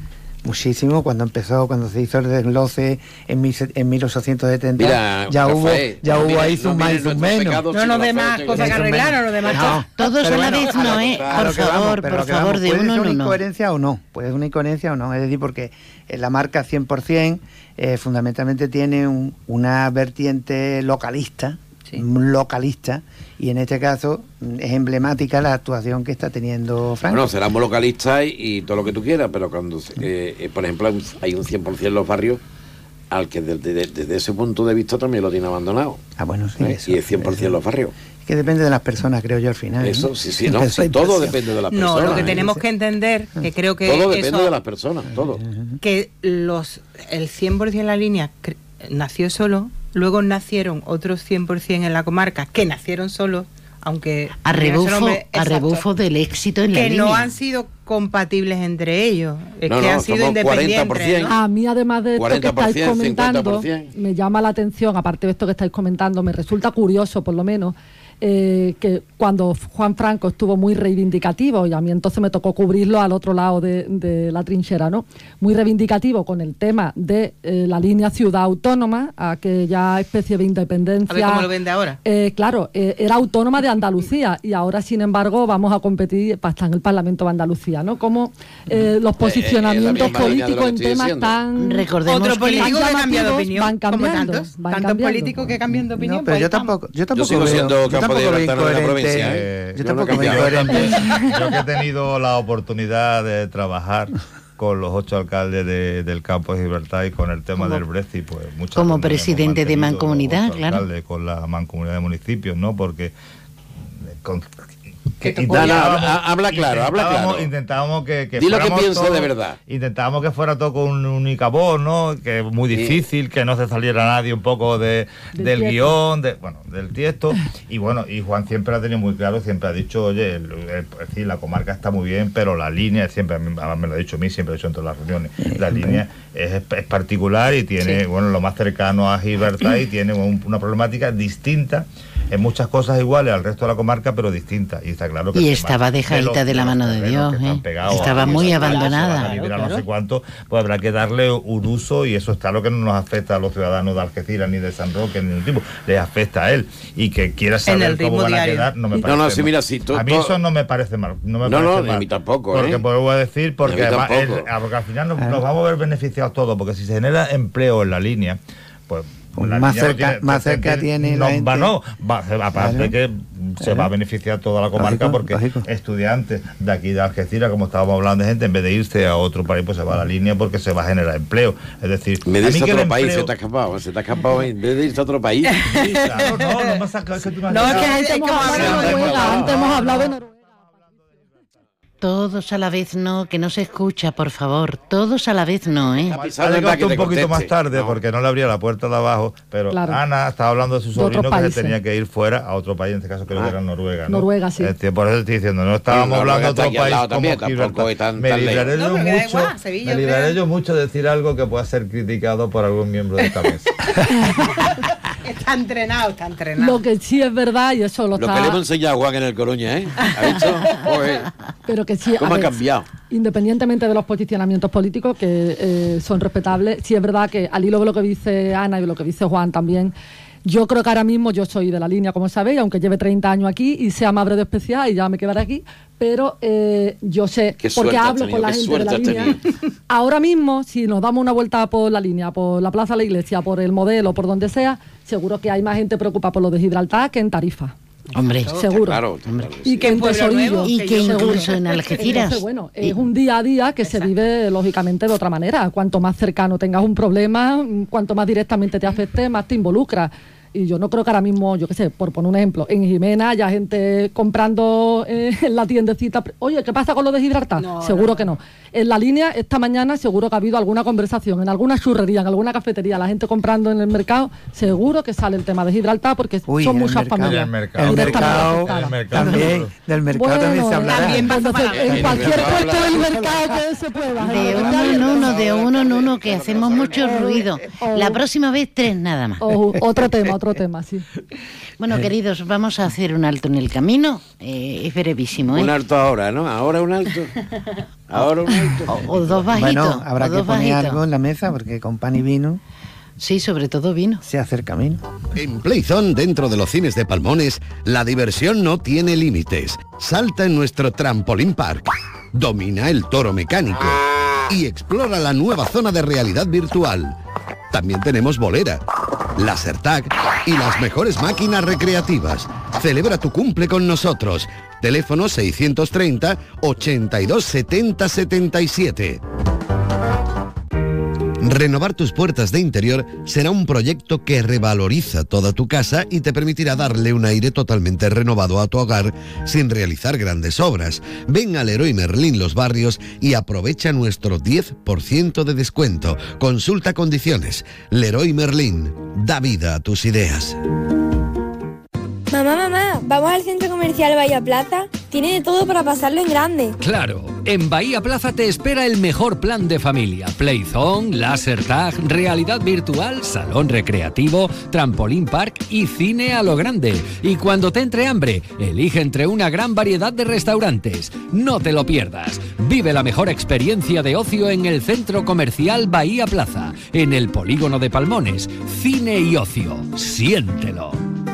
muchísimo. Cuando empezó, cuando se hizo el desgloce en, mil, en mil ochocientos setenta, mira, ya Rafael, hubo, ya no hubo mire, ahí sus no más y mire sus nuestros menos. pecados, No, sino no la demás fe, cosas que que- arreglaron, lo demás. No, Todos pero a la bueno, vez no, ¿eh? a Por lo que vamos, favor, pero por lo que favor, vamos, de ¿puede uno ser en una uno. incoherencia o no? Puede ser una incoherencia o no, es decir, porque eh, la marca cien por ciento eh, fundamentalmente tiene un- una vertiente localista, localista, y en este caso mm, es emblemática la actuación que está teniendo Franco. Bueno, seramos localistas y, y todo lo que tú quieras, pero cuando, eh, eh, por ejemplo, hay un- hay un cien por ciento en los barrios al que desde, desde- desde ese punto de vista también lo tiene abandonado. Ah, bueno, sí. ¿eh? Eso, Y es cien por ciento en los barrios. Es que depende de las personas, creo yo, al final. Eso, ¿no? sí, sí, no, Esa sí, todo impresión. depende de las No, personas. lo que ¿eh? tenemos que entender, que creo que Todo depende eso- de las personas, todo. que los el cien por ciento en la línea cre- nació solo, luego nacieron otros cien por ciento en la comarca que nacieron solos, aunque A tengan ese rebufo, nombre, a exacto, rebufo del éxito en la que línea. no han sido compatibles entre ellos, es No, que no, han sido somos independientes. cuarenta por ciento. ¿no? A mí, además de esto que estáis cuarenta por ciento, comentando, cincuenta por ciento. me llama la atención, aparte de esto que estáis comentando, me resulta curioso, por lo menos, eh, que cuando Juan Franco estuvo muy reivindicativo, y a mí entonces me tocó cubrirlo al otro lado de, de la trinchera, ¿no? Muy reivindicativo con el tema de eh, la línea ciudad autónoma, aquella especie de independencia. A ver cómo lo vende ahora. Eh, claro, eh, era autónoma de Andalucía y ahora, sin embargo, vamos a competir para estar en el Parlamento de Andalucía, ¿no? Como eh, los posicionamientos misma línea de lo políticos que en estoy temas diciendo. tan... Recordemos Otro que político que tan ha cambiado de llamativos opinión, van como cambiando, tantos, van tantos cambiando. políticos que cambian de opinión. No, pero pues yo estamos. tampoco, yo tampoco sigo veo, siendo yo campo de tampoco veo Gibraltar en la incoherente, provincia, ¿eh? yo Yo tampoco no veo cambio. incoherente. Yo que he tenido la oportunidad de trabajar con los ocho alcaldes de- del campo de Gibraltar y con el tema Como- del Brexit, pues muchas como reuniones presidente hemos de mantenido Mancomunidad, los ocho claro. alcaldes con la Mancomunidad de Municipios, ¿no? Porque con- que tocó No, no, intentábamos- habla- habla claro, habla intentábamos- claro. Intentábamos que, que Di lo que fuéramos piensa todos- de verdad. Intentábamos que fuera todo con un única voz, ¿no? Que es muy difícil, que no se saliera nadie un poco de, Del del tiesto. guión, de, bueno, del tiesto. Y bueno, y Juan siempre ha tenido muy claro, siempre ha dicho, oye, el- el- es decir, la comarca está muy bien, pero la línea, siempre, a mí- además me lo ha dicho a mí, siempre lo he dicho en todas las reuniones, la línea es, es particular y tiene, Sí. bueno, lo más cercano a Gibraltar y tiene un- una problemática distinta. En muchas cosas iguales al resto de la comarca, pero distintas. Y está claro que Y el estaba tema dejadita los- de la los mano de terrenos Dios, que están ¿eh? pegados Estaba a- muy a- abandonada. se van a liberar Claro, no sé claro. cuánto, pues habrá que darle un uso y eso está lo que no nos afecta a los ciudadanos de Algeciras ni de San Roque ni ningún tipo, les afecta a él y que quiera saber el cómo ritmo van diario. a quedar no me No, parece no, sí, mal. mira, sí, to- a mí to- eso no me parece mal, no me No, parece no, ni a mal. mí tampoco, porque ¿eh? vuelvo a decir porque Ni a mí además tampoco. el- ah, porque al final nos, nos vamos a ver beneficiados todos porque si se genera empleo en la línea pues Pues la más línea no cerca- tiene- más cerca tiene no, la gente. va, no, va, aparte Claro. que se Claro. va a beneficiar toda la comarca Lógico, porque lógico. estudiantes de aquí de Algeciras, como estábamos hablando de gente, en vez de irse a otro país, pues se va a la línea porque se va a generar empleo. Es decir, Me a mí dice que el otro país, empleo- se te ha escapado, se te ha escapado en vez de irse a otro país. Sí, claro, no, no me has sacado, es que tú me has No, es sacado. que Antes hay hemos como hablado de hablar de Noruega, Noruega. antes hemos hablado de Noruega. Todos a la vez no, que no se escucha, por favor. Todos a la vez no, ¿eh? Está Ha pisando llegado para que un te poquito más conteste. tarde No. porque no le abría la puerta de abajo, pero Claro. Ana estaba hablando de su De sobrino otros que se países. tenía que ir fuera a otro país, en este caso creo Ah. que era Noruega, ¿no? Noruega, sí. Este, por eso estoy diciendo, no estábamos Noruega hablando de está otro aquí al país lado como también, tampoco Gibraltar. es tan- Me tan lejos. libraré No, yo pero que da mucho, igual, Sevilla, me libraré creo. yo mucho de decir algo que pueda ser criticado por algún miembro de esta mesa. Está entrenado, está entrenado. Lo que sí es verdad, y eso lo, Lo está... que le hemos enseñado a Juan en el Coruña, ¿eh? ¿Ha visto? Joder, Pero que sí, a ¿Cómo ha ver, cambiado? independientemente de los posicionamientos políticos, que eh, son respetables, sí es verdad que al hilo de lo que dice Ana y de lo que dice Juan también, yo creo que ahora mismo yo soy de la línea, como sabéis, aunque lleve treinta años aquí y sea madre de especial y ya me quedaré aquí, pero eh, yo sé, Qué porque suerte has hablo tenido, con la qué gente de la suerte has línea, ahora mismo, si nos damos una vuelta por la línea, por la Plaza de la Iglesia, por el Modelo, por donde sea, seguro que hay más gente preocupada por lo de Gibraltar que en Tarifa. Hombre, Seguro. Claro, claro que Y sí. que en Pueblo Tesorillo. Nuevo, y que que yo incluso seguro. en Algeciras. Entonces, bueno, es un día a día que se vive lógicamente de otra manera. Cuanto más cercano tengas un problema, cuanto más directamente te afecte, más te involucra. Y yo no creo que ahora mismo, yo qué sé, por poner un ejemplo, en Jimena haya gente comprando eh, en la tiendecita. Oye, ¿qué pasa con lo de Gibraltar? No, seguro no. que no. En la línea, esta mañana, seguro que ha habido alguna conversación, en alguna churrería, en alguna cafetería, la gente comprando en el mercado, seguro que sale el tema de Gibraltar porque Uy, son en el muchas mercado. familias. El mercado. El directamente mercado, afectadas. el mercado. también, del mercado también se hablará. también va- Entonces, En en el cualquier mercado puesto del hablará. mercado que se pueda. De uno en uno, de uno en uno, que hacemos mucho ruido. La próxima vez tres nada más. O- otro tema, otro otro tema, sí. Bueno, queridos, vamos a hacer un alto en el camino. Eh, es brevísimo, ¿eh? Un alto ahora, ¿no? Ahora un alto. Ahora un alto. O, o dos bajitos. Bueno, habrá o que dos poner bajitos. algo en la mesa porque con pan y vino. Sí, sobre todo vino. Se hace el camino. En Playzone, dentro de los cines de Palmones, la diversión no tiene límites. Salta en nuestro Trampolín Park, domina el toro mecánico y explora la nueva zona de realidad virtual. También tenemos bolera, laser tag y las mejores máquinas recreativas. Celebra tu cumple con nosotros. Teléfono seiscientos treinta, ochenta y dos, setenta, setenta y siete. Renovar tus puertas de interior será un proyecto que revaloriza toda tu casa y te permitirá darle un aire totalmente renovado a tu hogar sin realizar grandes obras. Ven al Leroy Merlin Los Barrios y aprovecha nuestro diez por ciento de descuento. Consulta condiciones. Leroy Merlin, da vida a tus ideas. Mamá, mamá, ¿vamos al centro comercial Bahía Plaza? Tiene de todo para pasarlo en grande. Claro, en Bahía Plaza te espera el mejor plan de familia. Playzone, Laser Tag, realidad virtual, salón recreativo, trampolín park y cine a lo grande. Y cuando te entre hambre, elige entre una gran variedad de restaurantes. No te lo pierdas. Vive la mejor experiencia de ocio en el centro comercial Bahía Plaza, en el polígono de Palmones. Cine y ocio. Siéntelo.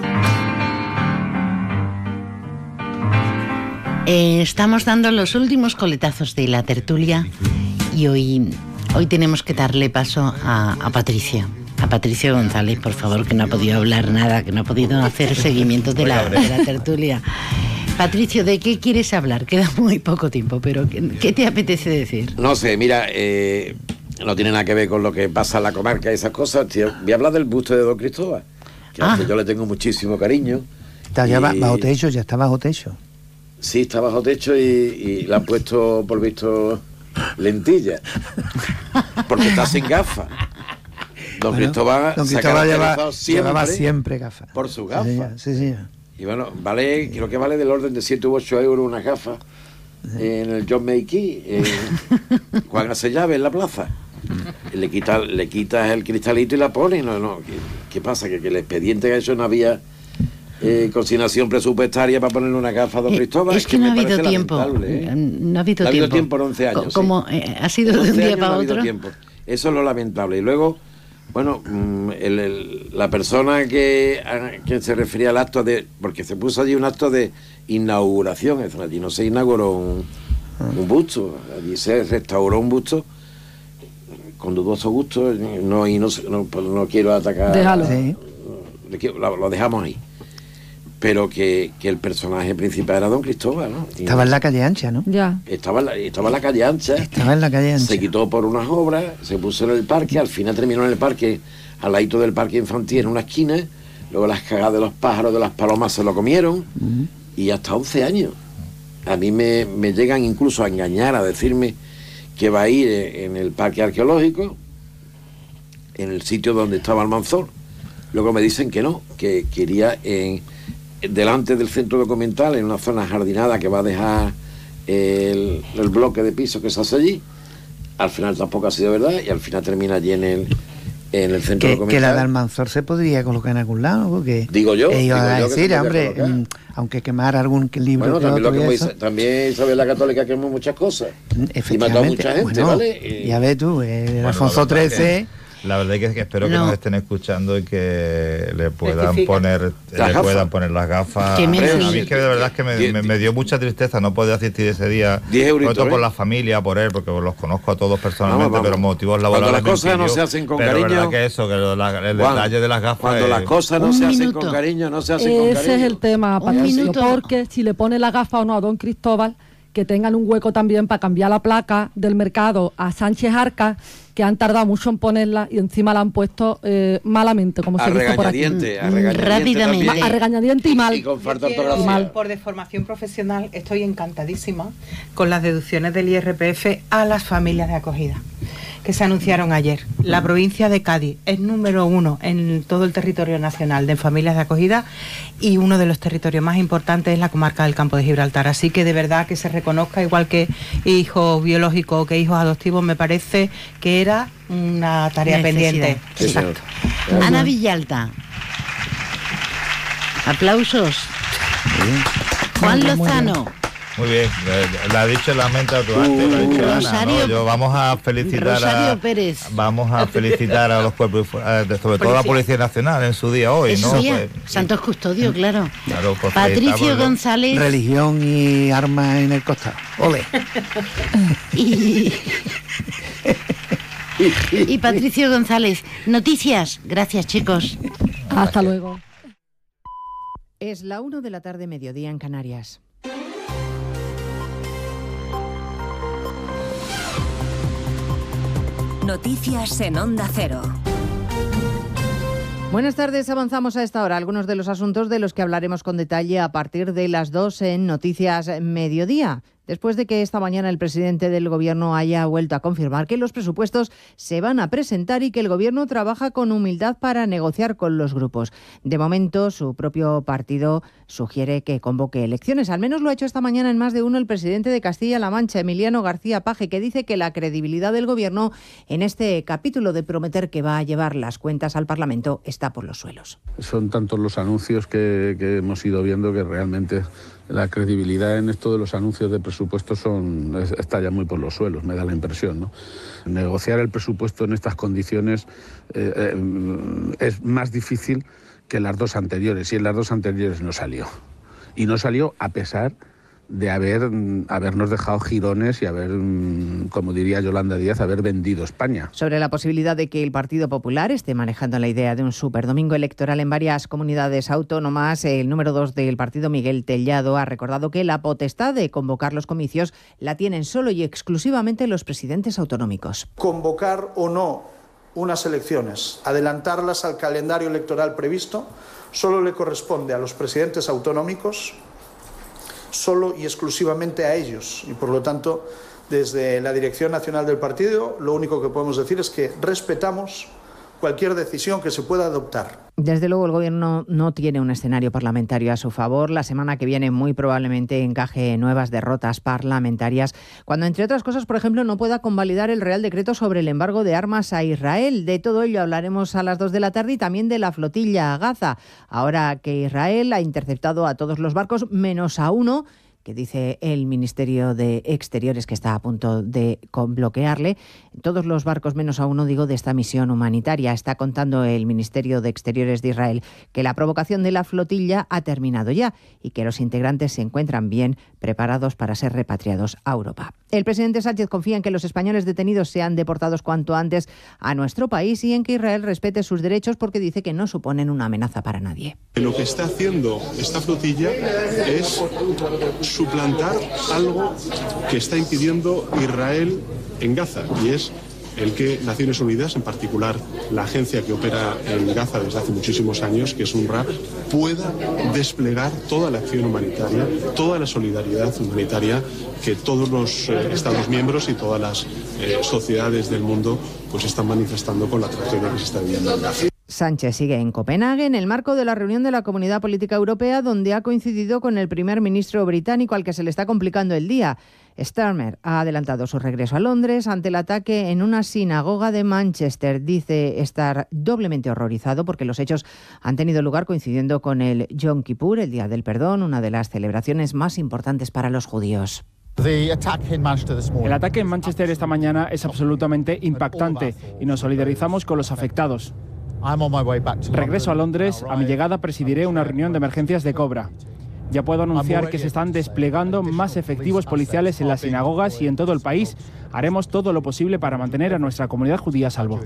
Eh, estamos dando los últimos coletazos de la tertulia y hoy, hoy tenemos que darle paso a, a Patricio. A Patricio González, por favor, que no ha podido hablar nada, que no ha podido hacer seguimiento de la, de la tertulia. Patricio, ¿de qué quieres hablar? Queda muy poco tiempo, pero ¿qué, qué te apetece decir? No sé, mira, eh, no tiene nada que ver con lo que pasa en la comarca y esas cosas, tío. Voy a hablar del busto de Don Cristóbal, que Ah. yo le tengo muchísimo cariño. Está ya Y- ba- bajo techo, ya está bajo techo. Sí, está bajo techo y, y le han puesto, por visto, lentillas. Porque está sin gafas. Don Bueno, Cristóbal, Don se ha Cristóbal lleva- caracterizado siempre, llevaba siempre gafas. por sus Sí, gafas. señor, sí, señor. Y bueno, vale, creo que vale del orden de siete u ocho euros una gafa en el John Makey, en Juan Hace Llave, en la plaza. Le quitas le quitas el cristalito y la pones. No, no. ¿Qué, qué pasa? Que, que el expediente que ha hecho no había eh, consignación presupuestaria para ponerle una gafa a Don Eh, Cristóbal. es que no me ha habido parece tiempo. lamentable, ¿eh? No ha habido No ha habido tiempo. tiempo en once años, Co- sí. Como eh, ha sido de once un día años para no ha habido otro. tiempo. Eso es lo lamentable. Y luego, bueno, mm, el- el- la persona que, a, que se refería al acto de... Porque se puso allí un acto de inauguración. Es decir, allí no se inauguró un, un busto. Allí se restauró un busto con dudoso gusto. No, y no, no, pues no quiero atacar... Déjalo. Sí. Le quiero- Lo, lo dejamos ahí. Pero que, que el personaje principal era Don Cristóbal, ¿no? Y Estaba en la calle ancha, ¿no? Ya. estaba en la, estaba en la calle ancha. Estaba en la calle ancha. Se quitó por unas obras, se puso en el parque, al final terminó en el parque, al ladito del parque infantil, en una esquina. Luego las cagadas de los pájaros, de las palomas se lo comieron. Y hasta once años. A mí me, me llegan incluso a engañar, a decirme que va a ir en el parque arqueológico, en el sitio donde estaba Almanzor. Luego me dicen que no, que quería en delante del centro documental, en una zona jardinada que va a dejar el, el bloque de piso que se hace allí. Al final tampoco ha sido verdad y al final termina allí en el, en el centro Que, documental. que la de Almanzor se podría colocar en algún lado, porque Digo yo, ellos digo van a yo que se decir, podría hombre, colocar. mm, aunque quemar algún libro Bueno, que también, lo otro que y Moisés- eso, también Isabel la Católica quemó muchas cosas. Y mató a efectivamente, mucha gente, bueno, ¿vale? Y- ya ves tú, eh, Bueno, Alfonso la verdad es trece... que- La verdad es que, que espero que No. nos estén escuchando y que le puedan Rectifica. poner Las le gafas. puedan poner las gafas. Que me- A mí es que de verdad es que me, Diez- me- me dio mucha tristeza no poder asistir ese día. Diez euritos, Sobre todo por ¿eh? la familia, por él, porque los conozco a todos personalmente, Vamos, vamos. pero motivos Cuando laborales. las me cosas no impidió, se hacen con pero cariño, verdad que eso, que lo- la- el Juan, detalle de las gafas. Cuando es- las cosas no Un se hacen minuto. con cariño, no se hacen con cariño. Ese es el tema, Un Patricio, minuto. porque si le pone la gafa o no a Don Cristóbal, que tengan un hueco también para cambiar la placa del mercado a Sánchez Arca, que han tardado mucho en ponerla y encima la han puesto eh, malamente, como A se dice por aquí. regañadiente, a Mm, regañadiente rápidamente. también. A regañadiente y mal. Y con falta de Quiero, ortografía. por deformación profesional, estoy encantadísima con las deducciones del I R P F a las familias de acogida que se anunciaron ayer. La provincia de Cádiz es número uno en todo el territorio nacional de familias de acogida y uno de los territorios más importantes es la comarca del Campo de Gibraltar. Así que de verdad que se reconozca, igual que hijos biológicos o que hijos adoptivos, me parece que era una tarea Necesidad. pendiente. Sí, señor. Exacto. Ana Villalta. Aplausos. Juan Lozano. Muy bien, la ha dicho la menta tú antes, la ha dicho Rosario, Ana, ¿no? Yo vamos a felicitar Rosario a Pérez. Vamos a felicitar a los cuerpos, sobre todo a la Policía Nacional en su día hoy, ¿no? Día? Pues, Santos Custodios, claro. claro Patricio González. Religión y armas en el costado. Ole. y... y Patricio González. Noticias. Gracias, chicos. Hasta luego. Es la una de la tarde, mediodía en Canarias. Noticias en Onda Cero. Buenas tardes, avanzamos a esta hora algunos de los asuntos de los que hablaremos con detalle a partir de las dos en Noticias Mediodía. Después de que esta mañana el presidente del Gobierno haya vuelto a confirmar que los presupuestos se van a presentar y que el Gobierno trabaja con humildad para negociar con los grupos. De momento, su propio partido sugiere que convoque elecciones. Al menos lo ha hecho esta mañana en más de uno el presidente de Castilla-La Mancha, Emiliano García Paje, que dice que la credibilidad del Gobierno en este capítulo de prometer que va a llevar las cuentas al Parlamento está por los suelos. Son tantos los anuncios que, que hemos ido viendo que realmente la credibilidad en esto de los anuncios de presupuestos son, está ya muy por los suelos, me da la impresión, ¿no? Negociar el presupuesto en estas condiciones eh, eh, es más difícil que las dos anteriores, y en las dos anteriores no salió. Y no salió a pesar de haber, habernos dejado jirones y haber, como diría Yolanda Díaz, haber vendido España. Sobre la posibilidad de que el Partido Popular esté manejando la idea de un superdomingo electoral en varias comunidades autónomas, el número dos del partido, Miguel Tellado, ha recordado que la potestad de convocar los comicios la tienen solo y exclusivamente los presidentes autonómicos. Convocar o no unas elecciones, adelantarlas al calendario electoral previsto, solo le corresponde a los presidentes autonómicos, solo y exclusivamente a ellos, y por lo tanto desde la Dirección Nacional del Partido lo único que podemos decir es que respetamos cualquier decisión que se pueda adoptar. Desde luego el Gobierno no tiene un escenario parlamentario a su favor. La semana que viene muy probablemente encaje nuevas derrotas parlamentarias, cuando entre otras cosas, por ejemplo, no pueda convalidar el Real Decreto sobre el embargo de armas a Israel. De todo ello hablaremos a las dos de la tarde y también de la flotilla a Gaza, ahora que Israel ha interceptado a todos los barcos menos a uno, que dice el Ministerio de Exteriores que está a punto de bloquearle. Todos los barcos menos a uno, digo, de esta misión humanitaria. Está contando el Ministerio de Exteriores de Israel que la provocación de la flotilla ha terminado ya y que los integrantes se encuentran bien preparados para ser repatriados a Europa. El presidente Sánchez confía en que los españoles detenidos sean deportados cuanto antes a nuestro país y en que Israel respete sus derechos, porque dice que no suponen una amenaza para nadie. Lo que está haciendo esta flotilla es suplantar algo que está impidiendo Israel en Gaza, y es el que Naciones Unidas, en particular la agencia que opera en Gaza desde hace muchísimos años, que es UNRWA, pueda desplegar toda la acción humanitaria, toda la solidaridad humanitaria que todos los eh, Estados miembros y todas las eh, sociedades del mundo pues están manifestando con la tragedia que se está viviendo en Gaza. Sánchez sigue en Copenhague en el marco de la reunión de la Comunidad Política Europea, donde ha coincidido con el primer ministro británico al que se le está complicando el día. Starmer ha adelantado su regreso a Londres ante el ataque en una sinagoga de Manchester. Dice estar doblemente horrorizado porque los hechos han tenido lugar coincidiendo con el Yom Kippur, el Día del Perdón, una de las celebraciones más importantes para los judíos. El ataque en Manchester esta mañana es absolutamente impactante y nos solidarizamos con los afectados. Regreso a Londres. A mi llegada presidiré una reunión de emergencias de Cobra. Ya puedo anunciar que se están desplegando más efectivos policiales en las sinagogas y en todo el país. Haremos todo lo posible para mantener a nuestra comunidad judía a salvo.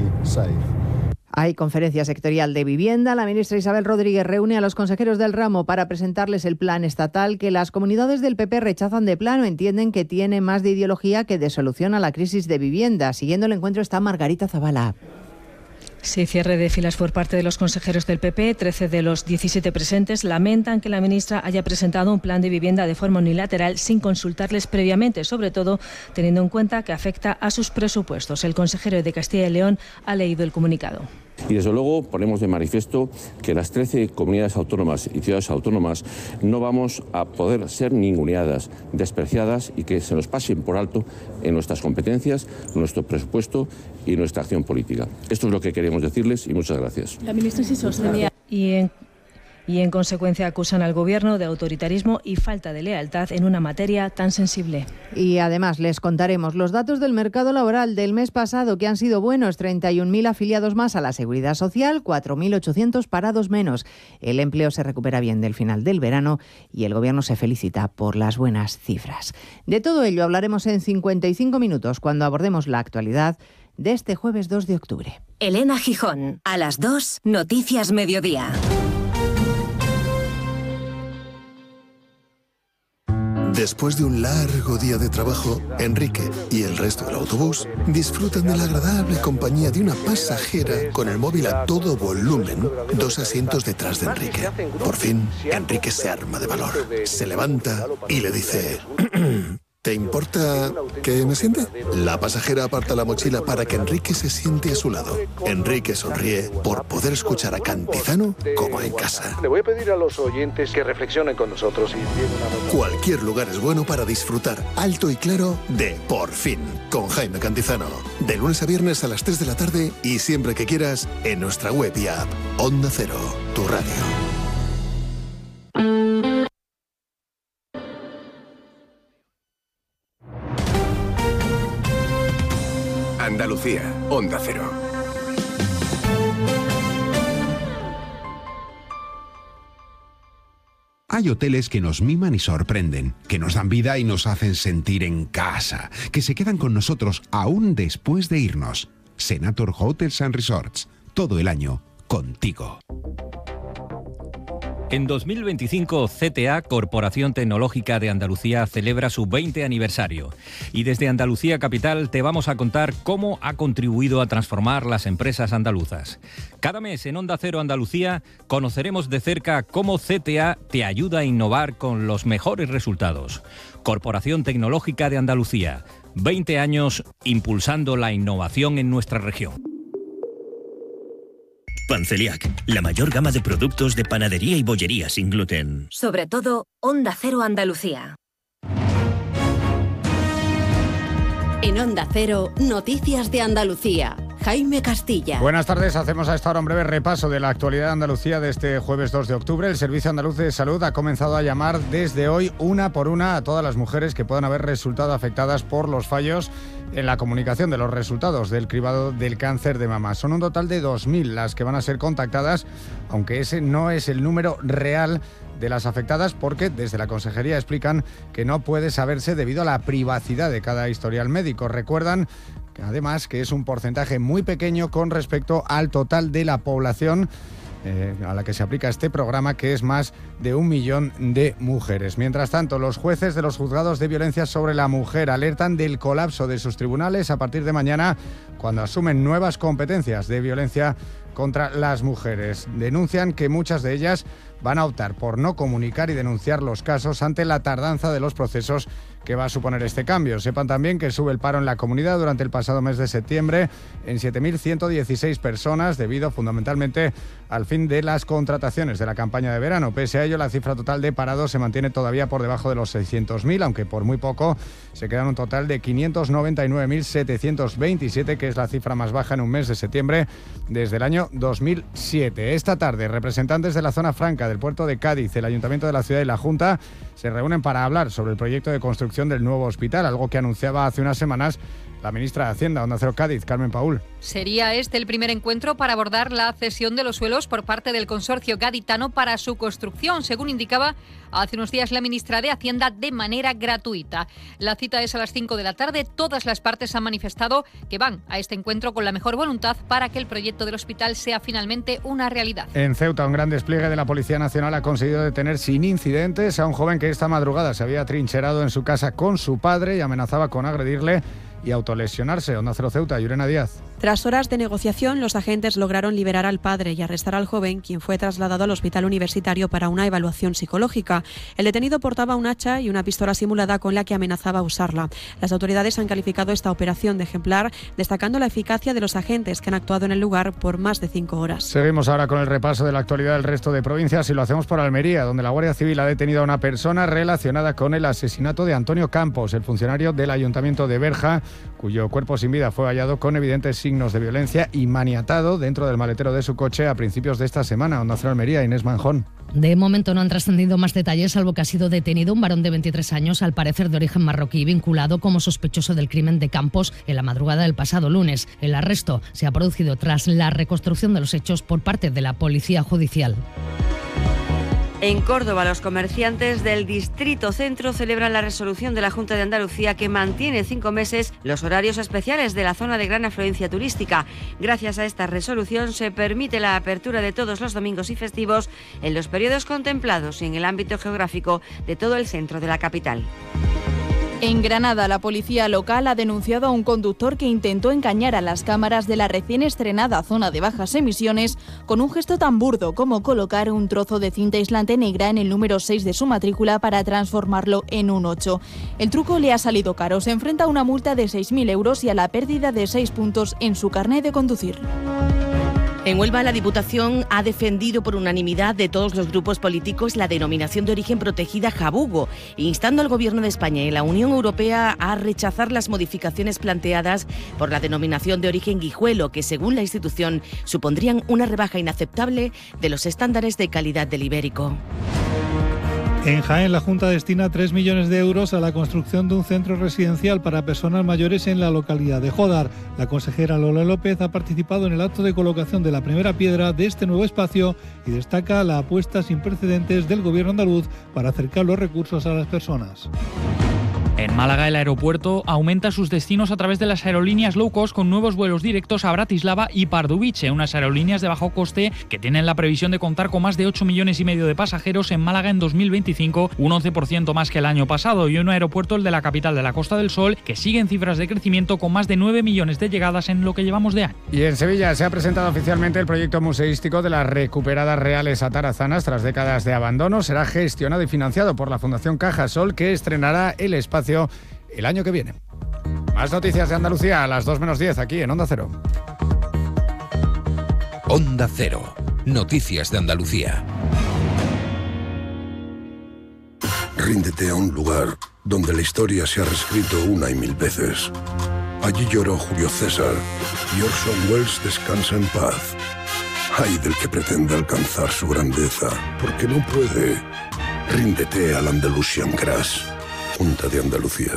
Hay conferencia sectorial de vivienda. La ministra Isabel Rodríguez reúne a los consejeros del ramo para presentarles el plan estatal que las comunidades del P P rechazan de plano. Entienden que tiene más de ideología que de solución a la crisis de vivienda. Siguiendo el encuentro está Margarita Zavala. Sí, cierre de filas por parte de los consejeros del P P. trece de los diecisiete presentes lamentan que la ministra haya presentado un plan de vivienda de forma unilateral sin consultarles previamente, sobre todo teniendo en cuenta que afecta a sus presupuestos. El consejero de Castilla y León ha leído el comunicado. Y desde luego ponemos de manifiesto que las trece comunidades autónomas y ciudades autónomas no vamos a poder ser ninguneadas, despreciadas y que se nos pasen por alto en nuestras competencias, nuestro presupuesto y nuestra acción política. Esto es lo que queremos decirles y muchas gracias. La ministra sí sostenía. Y en y en consecuencia acusan al Gobierno de autoritarismo y falta de lealtad en una materia tan sensible. Y además les contaremos los datos del mercado laboral del mes pasado, que han sido buenos: treinta y un mil afiliados más a la Seguridad Social, cuatro mil ochocientos parados menos. El empleo se recupera bien del final del verano y el Gobierno se felicita por las buenas cifras. De todo ello hablaremos en cincuenta y cinco minutos, cuando abordemos la actualidad de este jueves dos de octubre. Elena Gijón, a las dos, Noticias Mediodía. Después de un largo día de trabajo, Enrique y el resto del autobús disfrutan de la agradable compañía de una pasajera con el móvil a todo volumen, dos asientos detrás de Enrique. Por fin, Enrique se arma de valor, se levanta y le dice: ¿te importa que me siente? La pasajera aparta la mochila para que Enrique se siente a su lado. Enrique sonríe por poder escuchar a Cantizano como en casa. Le voy a pedir a los oyentes que reflexionen con nosotros. Y... Cualquier lugar es bueno para disfrutar alto y claro de Por Fin, con Jaime Cantizano. De lunes a viernes a las tres de la tarde y siempre que quieras en nuestra web y app. Onda Cero, tu radio. Andalucía, Onda Cero. Hay hoteles que nos miman y sorprenden, que nos dan vida y nos hacen sentir en casa, que se quedan con nosotros aún después de irnos. Senator Hotels and Resorts, todo el año contigo. En dos mil veinticinco, C T A, Corporación Tecnológica de Andalucía, celebra su veinte aniversario. Y desde Andalucía Capital te vamos a contar cómo ha contribuido a transformar las empresas andaluzas. Cada mes en Onda Cero Andalucía conoceremos de cerca cómo C T A te ayuda a innovar con los mejores resultados. Corporación Tecnológica de Andalucía, veinte años impulsando la innovación en nuestra región. Panceliac, la mayor gama de productos de panadería y bollería sin gluten. Sobre todo, Onda Cero Andalucía. En Onda Cero, Noticias de Andalucía. Jaime Castilla. Buenas tardes, hacemos a esta hora un breve repaso de la actualidad de Andalucía de este jueves dos de octubre. El Servicio Andaluz de Salud ha comenzado a llamar desde hoy una por una a todas las mujeres que puedan haber resultado afectadas por los fallos en la comunicación de los resultados del cribado del cáncer de mama. Son un total de dos mil las que van a ser contactadas, aunque ese no es el número real de las afectadas, porque desde la Consejería explican que no puede saberse debido a la privacidad de cada historial médico. Recuerdan además que es un porcentaje muy pequeño con respecto al total de la población eh, a la que se aplica este programa, que es más de un millón de mujeres. Mientras tanto, los jueces de los juzgados de violencia sobre la mujer alertan del colapso de sus tribunales a partir de mañana, cuando asumen nuevas competencias de violencia contra las mujeres. Denuncian que muchas de ellas van a optar por no comunicar y denunciar los casos ante la tardanza de los procesos que va a suponer este cambio. Sepan también que sube el paro en la comunidad durante el pasado mes de septiembre en siete mil ciento dieciséis personas, debido fundamentalmente al fin de las contrataciones de la campaña de verano. Pese a ello, la cifra total de parados se mantiene todavía por debajo de los seiscientos mil, aunque por muy poco. Se queda un total de quinientos noventa y nueve mil setecientos veintisiete, que es la cifra más baja en un mes de septiembre desde el año dos mil siete. Esta tarde, representantes de la zona franca del puerto de Cádiz, el Ayuntamiento de la ciudad y la Junta se reúnen para hablar sobre el proyecto de construcción del nuevo hospital, algo que anunciaba hace unas semanas la ministra de Hacienda, Onda Cero Cádiz, Carmen Paúl. Sería este el primer encuentro para abordar la cesión de los suelos por parte del consorcio gaditano para su construcción, según indicaba hace unos días la ministra de Hacienda, de manera gratuita. La cita es a las cinco de la tarde. Todas las partes han manifestado que van a este encuentro con la mejor voluntad para que el proyecto del hospital sea finalmente una realidad. En Ceuta, un gran despliegue de la Policía Nacional ha conseguido detener sin incidentes a un joven que esta madrugada se había trincherado en su casa con su padre y amenazaba con agredirle y autolesionarse. Onda Cero Ceuta, Yurena Díaz. Tras horas de negociación, los agentes lograron liberar al padre y arrestar al joven, quien fue trasladado al hospital universitario para una evaluación psicológica. El detenido portaba un hacha y una pistola simulada con la que amenazaba usarla. Las autoridades han calificado esta operación de ejemplar, destacando la eficacia de los agentes que han actuado en el lugar por más de cinco horas. Seguimos ahora con el repaso de la actualidad del resto de provincias y lo hacemos por Almería, donde la Guardia Civil ha detenido a una persona relacionada con el asesinato de Antonio Campos, el funcionario del Ayuntamiento de Berja, cuyo cuerpo sin vida fue hallado con evidentes signos de violencia y maniatado dentro del maletero de su coche a principios de esta semana. Onda Cero Almería, Inés Manjón. De momento no han trascendido más detalles, salvo que ha sido detenido un varón de veintitrés años, al parecer de origen marroquí, vinculado como sospechoso del crimen de Campos en la madrugada del pasado lunes. El arresto se ha producido tras la reconstrucción de los hechos por parte de la Policía Judicial. En Córdoba, los comerciantes del Distrito Centro celebran la resolución de la Junta de Andalucía que mantiene cinco meses los horarios especiales de la zona de gran afluencia turística. Gracias a esta resolución se permite la apertura de todos los domingos y festivos en los periodos contemplados y en el ámbito geográfico de todo el centro de la capital. En Granada, la policía local ha denunciado a un conductor que intentó engañar a las cámaras de la recién estrenada zona de bajas emisiones con un gesto tan burdo como colocar un trozo de cinta aislante negra en el número seis de su matrícula para transformarlo en un ocho. El truco le ha salido caro, se enfrenta a una multa de seis mil euros y a la pérdida de seis puntos en su carné de conducir. En Huelva, la Diputación ha defendido por unanimidad de todos los grupos políticos la denominación de origen protegida jabugo, instando al Gobierno de España y la Unión Europea a rechazar las modificaciones planteadas por la denominación de origen guijuelo, que según la institución supondrían una rebaja inaceptable de los estándares de calidad del ibérico. En Jaén, la Junta destina tres millones de euros a la construcción de un centro residencial para personas mayores en la localidad de Jódar. La consejera Lola López ha participado en el acto de colocación de la primera piedra de este nuevo espacio y destaca la apuesta sin precedentes del Gobierno andaluz para acercar los recursos a las personas. En Málaga, el aeropuerto aumenta sus destinos a través de las aerolíneas low cost con nuevos vuelos directos a Bratislava y Pardubice, unas aerolíneas de bajo coste que tienen la previsión de contar con más de ocho millones y medio de pasajeros en Málaga en dos mil veinticinco, un once por ciento más que el año pasado, y un aeropuerto, el de la capital de la Costa del Sol, que sigue en cifras de crecimiento con más de nueve millones de llegadas en lo que llevamos de año. Y en Sevilla se ha presentado oficialmente el proyecto museístico de las recuperadas reales atarazanas tras décadas de abandono. Será gestionado y financiado por la Fundación Cajasol, que estrenará el espacio el año que viene. Más noticias de Andalucía a las dos menos diez aquí en Onda Cero. Onda Cero. Noticias de Andalucía. Ríndete a un lugar donde la historia se ha reescrito una y mil veces. Allí lloró Julio César y Orson Welles descansa en paz. Ay del que pretende alcanzar su grandeza, porque no puede. Ríndete al Andalusian Crash. Junta de Andalucía.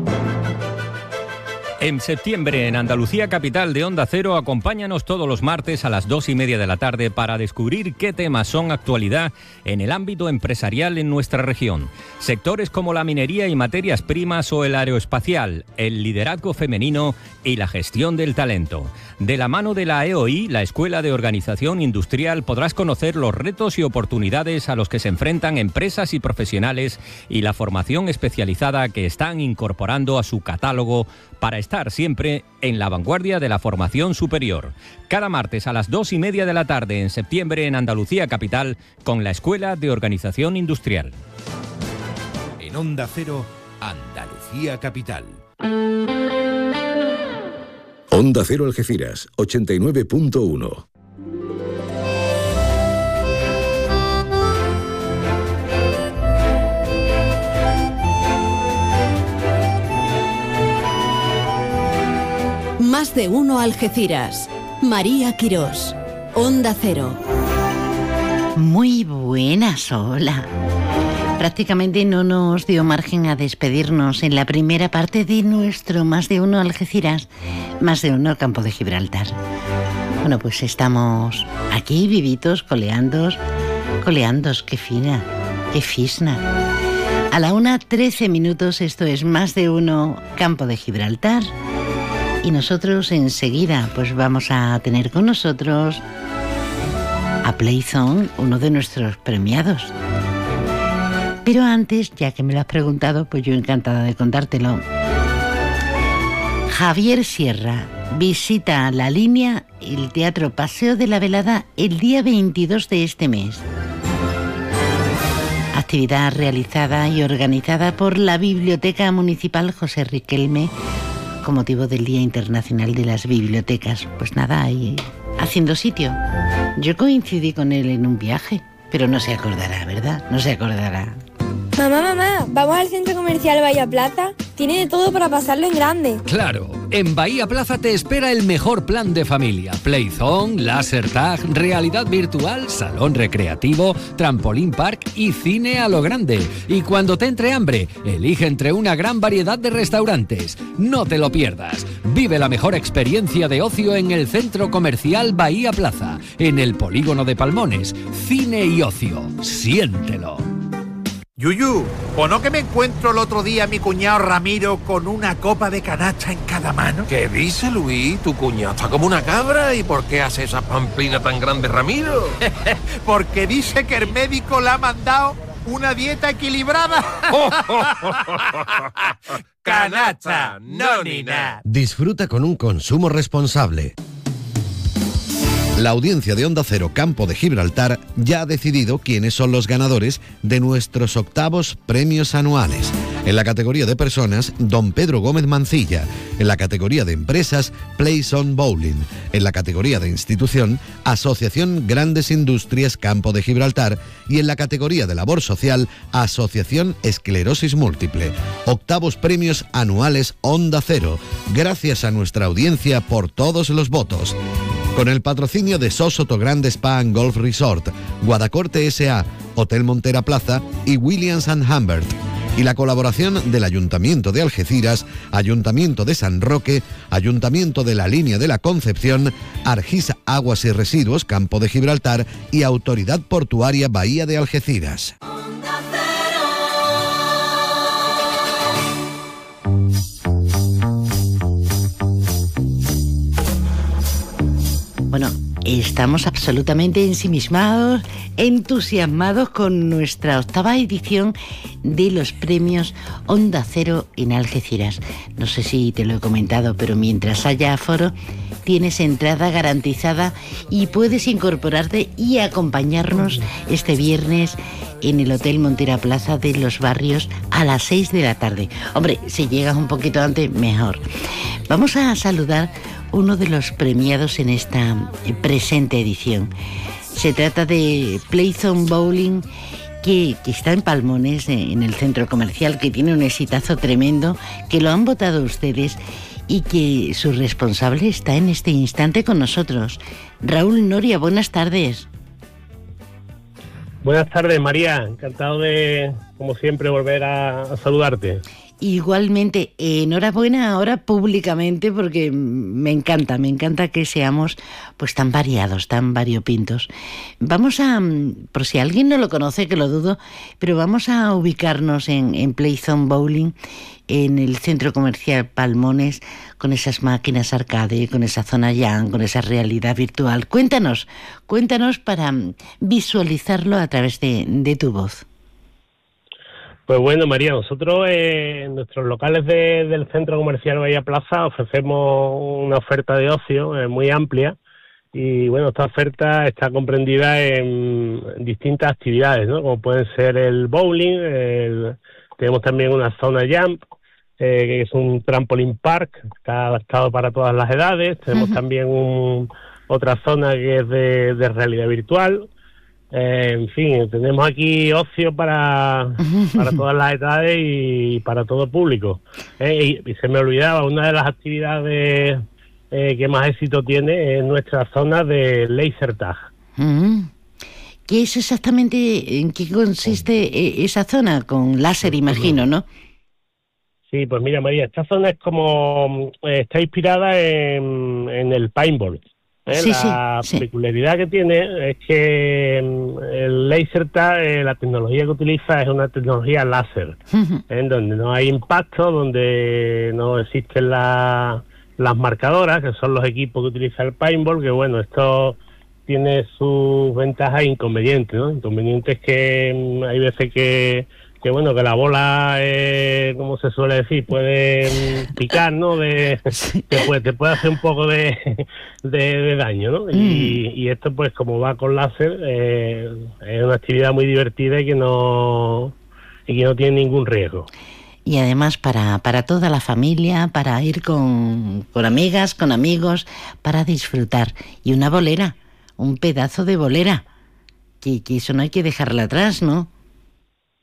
En septiembre, en Andalucía Capital de Onda Cero, acompáñanos todos los martes a las dos y media de la tarde para descubrir qué temas son actualidad en el ámbito empresarial en nuestra región. Sectores como la minería y materias primas o el aeroespacial, el liderazgo femenino y la gestión del talento. De la mano de la E O I, la Escuela de Organización Industrial, podrás conocer los retos y oportunidades a los que se enfrentan empresas y profesionales y la formación especializada que están incorporando a su catálogo para estar siempre en la vanguardia de la formación superior. Cada martes a las dos y media de la tarde en septiembre en Andalucía Capital con la Escuela de Organización Industrial. En Onda Cero, Andalucía Capital. Onda Cero Algeciras, ochenta y nueve punto uno. Más de uno Algeciras. María Quirós. Onda Cero. Muy buenas, hola. Prácticamente no nos dio margen a despedirnos en la primera parte de nuestro Más de uno Algeciras, Más de uno Campo de Gibraltar. Bueno, pues estamos aquí vivitos, coleandos, coleandos, qué fina, qué fisna. A la una, trece minutos, esto es Más de uno Campo de Gibraltar. Y nosotros enseguida pues vamos a tener con nosotros a Playzone, uno de nuestros premiados. Pero antes, ya que me lo has preguntado, pues yo encantada de contártelo. Javier Sierra visita La Línea, el Teatro Paseo de la Velada, el día veintidós de este mes. Actividad realizada y organizada por la Biblioteca Municipal José Riquelme con motivo del Día Internacional de las Bibliotecas. Pues nada, ahí haciendo sitio. Yo coincidí con él en un viaje, pero no se acordará, ¿verdad? No se acordará. Mamá, mamá, ¿vamos al centro comercial Bahía Plaza? Tiene de todo para pasarlo en grande. Claro, en Bahía Plaza te espera el mejor plan de familia. Playzone, Laser Tag, realidad virtual, salón recreativo, trampolín park y cine a lo grande. Y cuando te entre hambre, elige entre una gran variedad de restaurantes. No te lo pierdas. Vive la mejor experiencia de ocio en el Centro Comercial Bahía Plaza, en el Polígono de Palmones. Cine y ocio. Siéntelo. Yuyu, ¿o no que me encuentro el otro día a mi cuñado Ramiro con una copa de canasta en cada mano? ¿Qué dice, Luis? Tu cuñado está como una cabra. ¿Y por qué hace esa pamplina tan grande, Ramiro? Porque dice que el médico le ha mandado una dieta equilibrada. Canasta, no ni nada. Disfruta con un consumo responsable. La audiencia de Onda Cero Campo de Gibraltar ya ha decidido quiénes son los ganadores de nuestros octavos premios anuales. En la categoría de personas, don Pedro Gómez Mancilla. En la categoría de empresas, Playzone Bowling. En la categoría de institución, Asociación Grandes Industrias Campo de Gibraltar. Y en la categoría de labor social, Asociación Esclerosis Múltiple. Octavos premios anuales Onda Cero. Gracias a nuestra audiencia por todos los votos. Con el patrocinio de Sosoto Grande Spa and Golf Resort, Guadacorte S A, Hotel Montera Plaza y Williams and Humbert. Y la colaboración del Ayuntamiento de Algeciras, Ayuntamiento de San Roque, Ayuntamiento de la Línea de la Concepción, Argisa Aguas y Residuos Campo de Gibraltar y Autoridad Portuaria Bahía de Algeciras. Bueno, estamos absolutamente ensimismados, entusiasmados con nuestra octava edición de los premios Onda Cero en Algeciras. No sé si te lo he comentado, pero mientras haya aforo, tienes entrada garantizada y puedes incorporarte y acompañarnos este viernes en el Hotel Montera Plaza de Los Barrios a las seis de la tarde. Hombre, si llegas un poquito antes, mejor. Vamos a saludar uno de los premiados en esta presente edición. Se trata de Playzone Bowling, que, que está en Palmones, en el centro comercial, que tiene un exitazo tremendo, que lo han votado ustedes y que su responsable está en este instante con nosotros. Raúl Noria, buenas tardes. Buenas tardes, María. Encantado de, como siempre, volver a, a saludarte. Igualmente, enhorabuena ahora públicamente, porque me encanta, me encanta que seamos pues tan variados, tan variopintos. Vamos a, por si alguien no lo conoce, que lo dudo, pero vamos a ubicarnos en, en Playzone Bowling, en el centro comercial Palmones, con esas máquinas arcade, con esa zona jam, con esa realidad virtual. Cuéntanos, cuéntanos para visualizarlo a través de, de tu voz. Pues bueno, María, nosotros eh, en nuestros locales de, del Centro Comercial Bahía Plaza ofrecemos una oferta de ocio eh, muy amplia y bueno, esta oferta está comprendida en, en distintas actividades, ¿no? Como pueden ser el bowling, el, tenemos también una zona jump, eh, que es un trampolín park, está adaptado para todas las edades, tenemos uh-huh. también un, otra zona que es de, de realidad virtual. Eh, en fin, tenemos aquí ocio para, para todas las edades y para todo público. Eh, y, y se me olvidaba, una de las actividades eh, que más éxito tiene es nuestra zona de laser tag. Mm. ¿Qué es exactamente, en qué consiste esa zona? Con láser, imagino, ¿no? Sí, pues mira, María, esta zona es como, eh, está inspirada en, en el paintball. ¿Eh? Sí, la sí, peculiaridad sí. que tiene es que el laser tag, eh, la tecnología que utiliza es una tecnología láser, uh-huh. en donde no hay impacto, donde no existen la, las marcadoras, que son los equipos que utiliza el paintball, que bueno, esto tiene sus ventajas e inconvenientes, ¿no? Inconvenientes que hay veces que que bueno, que la bola, eh, como se suele decir, puede picar, ¿no? De, te, puede, te puede hacer un poco de, de, de daño, ¿no? Mm. Y, y esto, pues, como va con láser, eh, es una actividad muy divertida y que no y que no tiene ningún riesgo. Y además para, para toda la familia, para ir con, con amigas, con amigos, para disfrutar. Y una bolera, un pedazo de bolera, que, que eso no hay que dejarla atrás, ¿no?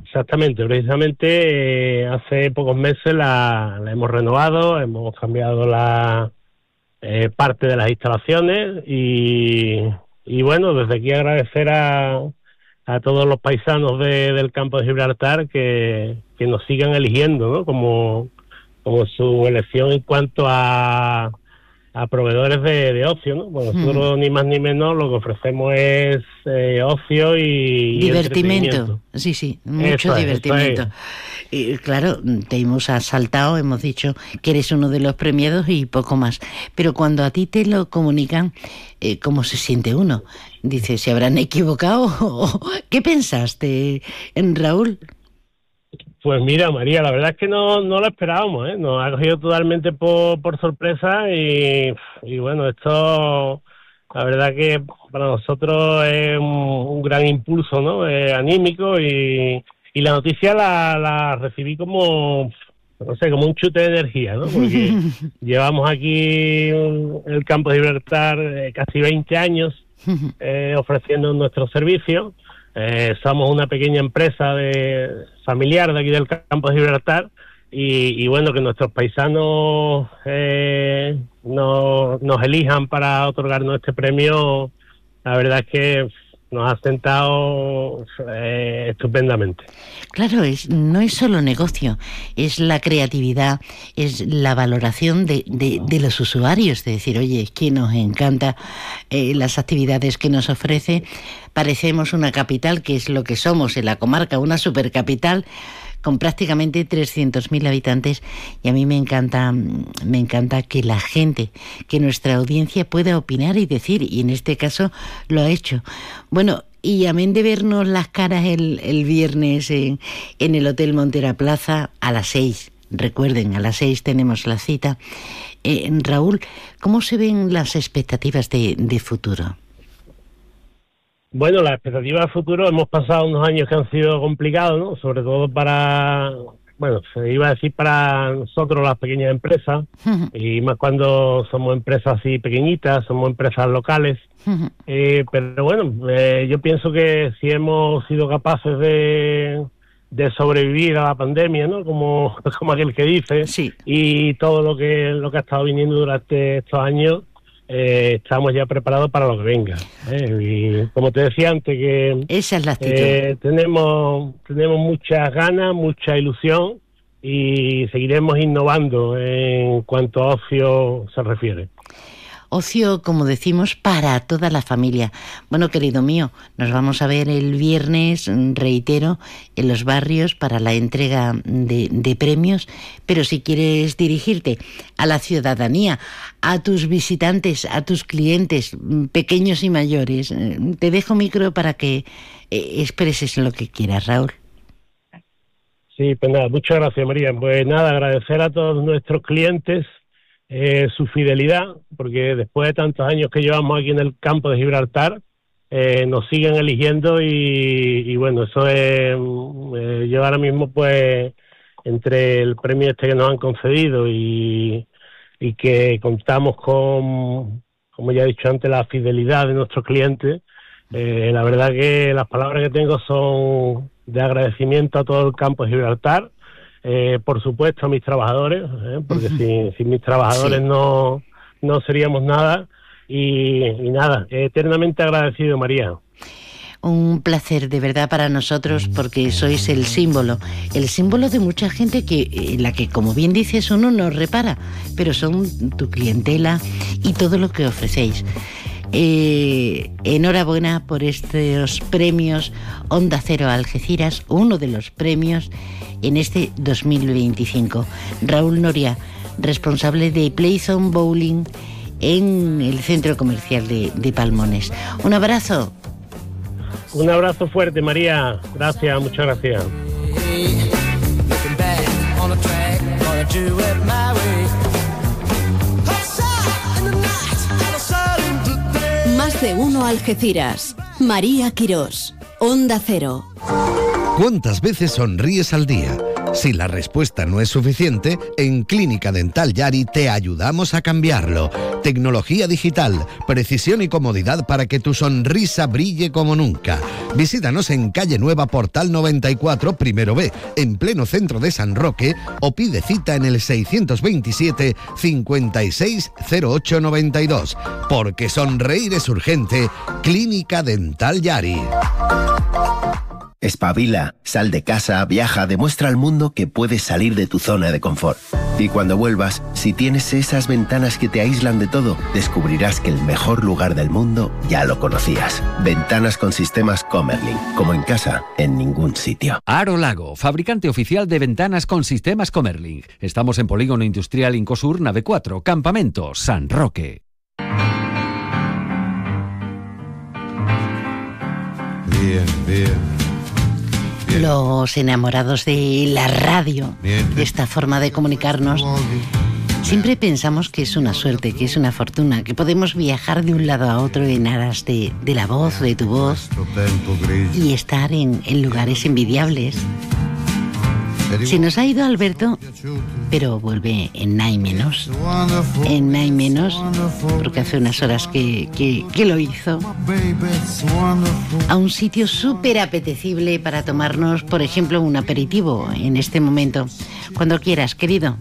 exactamente, precisamente eh, hace pocos meses la, la hemos renovado, hemos cambiado la eh, parte de las instalaciones y, y bueno, desde aquí agradecer a, a todos los paisanos de, del campo de Gibraltar que, que nos sigan eligiendo, ¿no? como, como su elección en cuanto a a proveedores de, de ocio, ¿no? Bueno, nosotros mm. ni más ni menos lo que ofrecemos es eh, ocio y divertimento. Y sí, sí, mucho eso divertimento. Es, y, claro, te hemos asaltado, hemos dicho que eres uno de los premiados y poco más. Pero cuando a ti te lo comunican, eh, ¿cómo se siente uno? Dice, ¿se habrán equivocado? ¿Qué pensaste, Raúl? Pues mira, María, la verdad es que no, no lo esperábamos, ¿eh? Nos ha cogido totalmente por, por sorpresa y, y bueno, esto la verdad que para nosotros es un, un gran impulso, ¿no? Eh, anímico y, y la noticia la, la recibí como, no sé, como un chute de energía, ¿no? Porque llevamos aquí en el campo de Gibraltar eh, casi veinte años eh, ofreciendo nuestros servicios. Eh, somos una pequeña empresa de familiar de aquí del campo de Gibraltar y, y bueno, que nuestros paisanos eh, no, nos elijan para otorgarnos este premio, la verdad es que nos ha sentado eh, estupendamente. Claro, es, no es solo negocio, es la creatividad, es la valoración de, de, de los usuarios, de decir, oye, es que nos encanta eh, las actividades que nos ofrece, parecemos una capital, que es lo que somos en la comarca, una supercapital, con prácticamente trescientos mil habitantes, y a mí me encanta me encanta que la gente, que nuestra audiencia pueda opinar y decir, y en este caso lo ha hecho. Bueno, y amén de vernos las caras el, el viernes en, en el Hotel Montera Plaza a las seis, recuerden, a las seis tenemos la cita. Eh, Raúl, ¿cómo se ven las expectativas de, de futuro? Bueno, las expectativas de futuro, hemos pasado unos años que han sido complicados, ¿no? Sobre todo para, bueno, se iba a decir para nosotros las pequeñas empresas, uh-huh. y más cuando somos empresas así pequeñitas, somos empresas locales. Uh-huh. Eh, pero bueno, eh, yo pienso que si hemos sido capaces de, de sobrevivir a la pandemia, ¿no? Como, como aquel que dice, sí. y todo lo que, lo que ha estado viniendo durante estos años, Eh, estamos ya preparados para lo que venga, ¿eh? Y como te decía antes, que esa es la actitud. Eh, tenemos tenemos muchas ganas, mucha ilusión y seguiremos innovando en cuanto a ocio se refiere. Ocio, como decimos, para toda la familia. Bueno, querido mío, nos vamos a ver el viernes, reitero, en los barrios para la entrega de, de premios, pero si quieres dirigirte a la ciudadanía, a tus visitantes, a tus clientes, pequeños y mayores, te dejo micro para que eh, expreses lo que quieras, Raúl. Sí, pues nada, muchas gracias, María. Pues nada, agradecer a todos nuestros clientes Eh, su fidelidad, porque después de tantos años que llevamos aquí en el campo de Gibraltar, eh, nos siguen eligiendo y, y bueno, eso es, eh, yo ahora mismo pues entre el premio este que nos han concedido y, y que contamos con, como ya he dicho antes, la fidelidad de nuestros clientes, eh, la verdad que las palabras que tengo son de agradecimiento a todo el campo de Gibraltar. Eh, por supuesto a mis trabajadores, eh, porque uh-huh. sin, sin mis trabajadores sí. no, no seríamos nada y, y nada, eternamente agradecido, María. Un placer de verdad para nosotros, porque sois el símbolo, el símbolo de mucha gente que, en la que, como bien dices, uno no repara, pero son tu clientela y todo lo que ofrecéis. Eh, enhorabuena por estos premios Onda Cero Algeciras, uno de los premios en este dos mil veinticinco. Raúl Noria, responsable de Playzone Bowling en el centro comercial de, de Palmones. Un abrazo. Un abrazo fuerte, María. Gracias, muchas gracias. Más de uno Algeciras. María Quirós, Onda Cero. ¿Cuántas veces sonríes al día? Si la respuesta no es suficiente, en Clínica Dental Yari te ayudamos a cambiarlo. Tecnología digital, precisión y comodidad para que tu sonrisa brille como nunca. Visítanos en Calle Nueva Portal noventa y cuatro, primero B, en pleno centro de San Roque, o pide cita en el seiscientos veintisiete, cincuenta y seis, cero ocho noventa y dos. Porque sonreír es urgente. Clínica Dental Yari. Espabila, sal de casa, viaja, demuestra al mundo que puedes salir de tu zona de confort. Y cuando vuelvas, si tienes esas ventanas que te aíslan de todo, descubrirás que el mejor lugar del mundo ya lo conocías. Ventanas con sistemas Comerlin, como en casa, en ningún sitio. Aro Lago, fabricante oficial de ventanas con sistemas Comerlin. Estamos en Polígono Industrial Incosur, nave cuatro, Campamento, San Roque. Bien, bien. Los enamorados de la radio, de esta forma de comunicarnos, siempre pensamos que es una suerte, que es una fortuna, que podemos viajar de un lado a otro en aras de, de la voz, de tu voz, y estar en, en lugares envidiables. Se nos ha ido Alberto, pero vuelve en Nai Menos. En Nai Menos, porque hace unas horas que, que, que lo hizo. A un sitio súper apetecible para tomarnos, por ejemplo, un aperitivo en este momento. Cuando quieras, querido.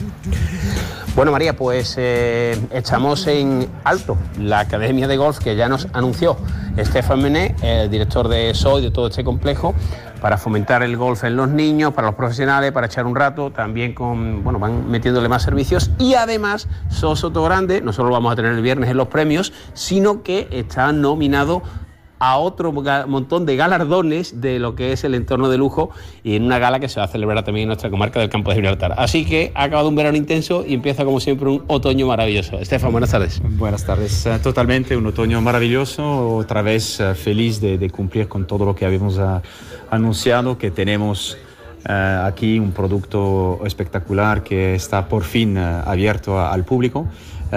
Bueno, María, pues eh, estamos en Alto, la academia de golf que ya nos anunció Estefan Mené, el director de S O I de todo este complejo, para fomentar el golf en los niños, para los profesionales, para echar un rato, también con, bueno, van metiéndole más servicios, y además Sos Sotogrande, no solo lo vamos a tener el viernes en los premios, sino que está nominado a otro montón de galardones de lo que es el entorno de lujo, y en una gala que se va a celebrar también en nuestra comarca del Campo de Gibraltar. Así que ha acabado un verano intenso y empieza como siempre un otoño maravilloso. Estefan, buenas tardes. Buenas tardes. Uh, totalmente un otoño maravilloso, otra vez uh, feliz de, de cumplir con todo lo que habíamos uh, anunciado, que tenemos uh, aquí un producto espectacular que está por fin uh, abierto a, al público.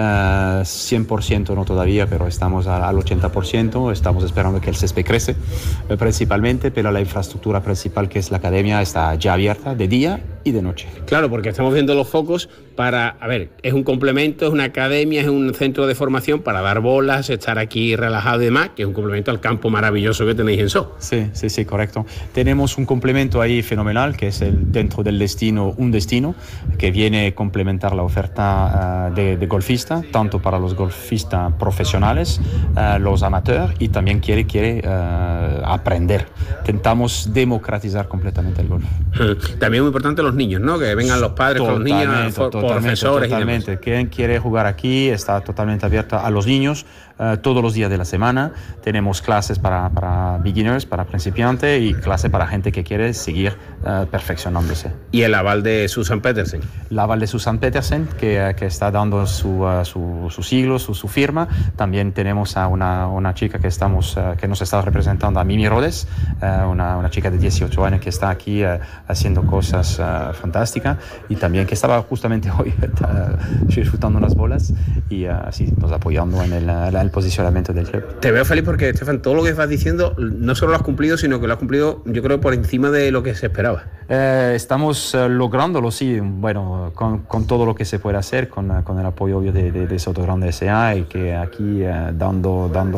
Uh, cien por ciento no todavía, pero estamos al, al ochenta por ciento. Estamos esperando que el césped crece eh, principalmente, pero la infraestructura principal, que es la academia, está ya abierta de día y de noche. Claro, porque estamos viendo los focos para, a ver, es un complemento, es una academia, es un centro de formación para dar bolas, estar aquí relajado y demás, que es un complemento al campo maravilloso que tenéis en S O. Sí, sí, sí, correcto. Tenemos un complemento ahí fenomenal, que es el dentro del destino, un destino, que viene a complementar la oferta uh, de, de golfistas, tanto para los golfistas profesionales, uh, los amateurs, y también quiere, quiere uh, aprender. Intentamos democratizar completamente el golf. También muy importante los niños, ¿no? Que vengan los padres totalmente, con los niños, for, profesores totalmente. Y demás. Quien quiere jugar aquí está totalmente abierta a los niños uh, todos los días de la semana. Tenemos clases para, para beginners, para principiantes, y clases para gente que quiere seguir uh, perfeccionándose. ¿Y el aval de Susan Petersen? El aval de Susan Petersen, que, que está dando su, uh, su, su siglo, su, su firma. También tenemos a una, una chica que, estamos, uh, que nos está representando, a Mimi Rodes, uh, una, una chica de dieciocho años que está aquí uh, haciendo cosas uh, fantásticas, y también que estaba justamente hoy uh, disfrutando unas bolas y uh, así nos apoyando en el, uh, el posicionamiento del club. Te veo feliz porque, Estefan, todo lo que vas diciendo no solo lo has cumplido, sino que lo has cumplido, yo creo, por encima de lo que se esperaba. Eh, estamos uh, lográndolo, sí, bueno, con, con todo lo que se puede hacer, con, uh, con el apoyo obvio de, de, de Sotogrande S A, y que aquí uh, dando, dando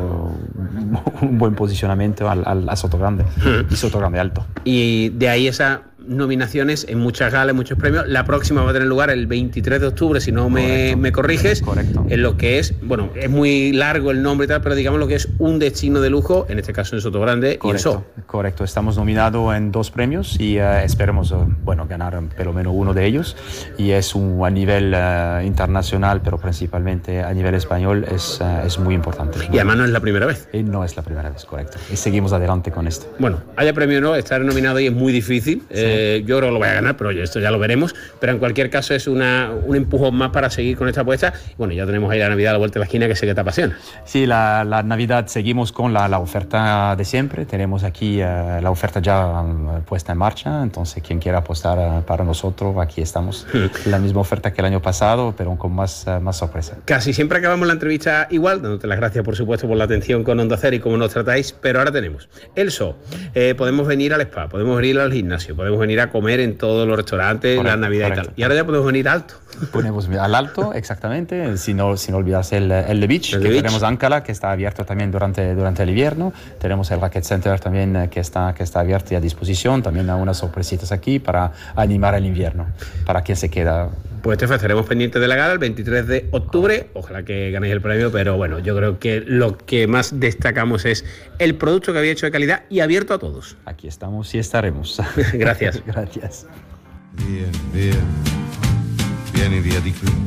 un buen posicionamiento al, al, a Sotogrande y Sotogrande Alto. Y de ahí esa nominaciones en muchas galas, en muchos premios. La próxima va a tener lugar el veintitrés de octubre, si no me, me corriges. Correcto. En lo que es, bueno, es muy largo el nombre y tal, pero digamos lo que es un destino de lujo, en este caso en Sotogrande y en S O. Correcto, estamos nominados en dos premios y uh, esperemos, uh, bueno, ganar pelo menos uno de ellos, y es un, a nivel uh, internacional, pero principalmente a nivel español, es, uh, es muy importante. Y además no es la primera vez. Y no es la primera vez, correcto. Y seguimos adelante con esto. Bueno, haya premio o no, estar nominado ahí es muy difícil. Sí. Eh, yo creo que lo voy a ganar, pero esto ya lo veremos. Pero en cualquier caso es una, un empujón más para seguir con esta apuesta. Bueno, ya tenemos ahí la Navidad a la vuelta de la esquina, que sé que te apasiona. Sí, la, la Navidad seguimos con la, la oferta de siempre. Tenemos aquí uh, la oferta ya uh, puesta en marcha, entonces quien quiera apostar uh, para nosotros, aquí estamos. La misma oferta que el año pasado, pero con más, uh, más sorpresa. Casi siempre acabamos la entrevista igual, dándote las gracias, por supuesto, por la atención con Onda Cero y cómo nos tratáis, pero ahora tenemos el S O. Eh, podemos venir al spa, podemos ir al gimnasio, podemos podemos venir a comer en todos los restaurantes, correcto, la Navidad correcto. Y tal. Y ahora ya podemos venir alto. Ponemos al alto, exactamente, sin, no, sin olvidarse el, el The Beach, el que beach. Tenemos Ancala, que está abierto también durante, durante el invierno. Tenemos el Racket Center también, que está, que está abierto y a disposición. También hay unas sorpresitas aquí para animar el invierno, para quien se queda. Pues te estaremos pendientes de la gala el veintitrés de octubre. Ojalá que ganéis el premio, pero bueno, yo creo que lo que más destacamos es el producto que había hecho de calidad y abierto a todos. Aquí estamos y estaremos. Gracias. Gracias. Via, via, vieni via di qui.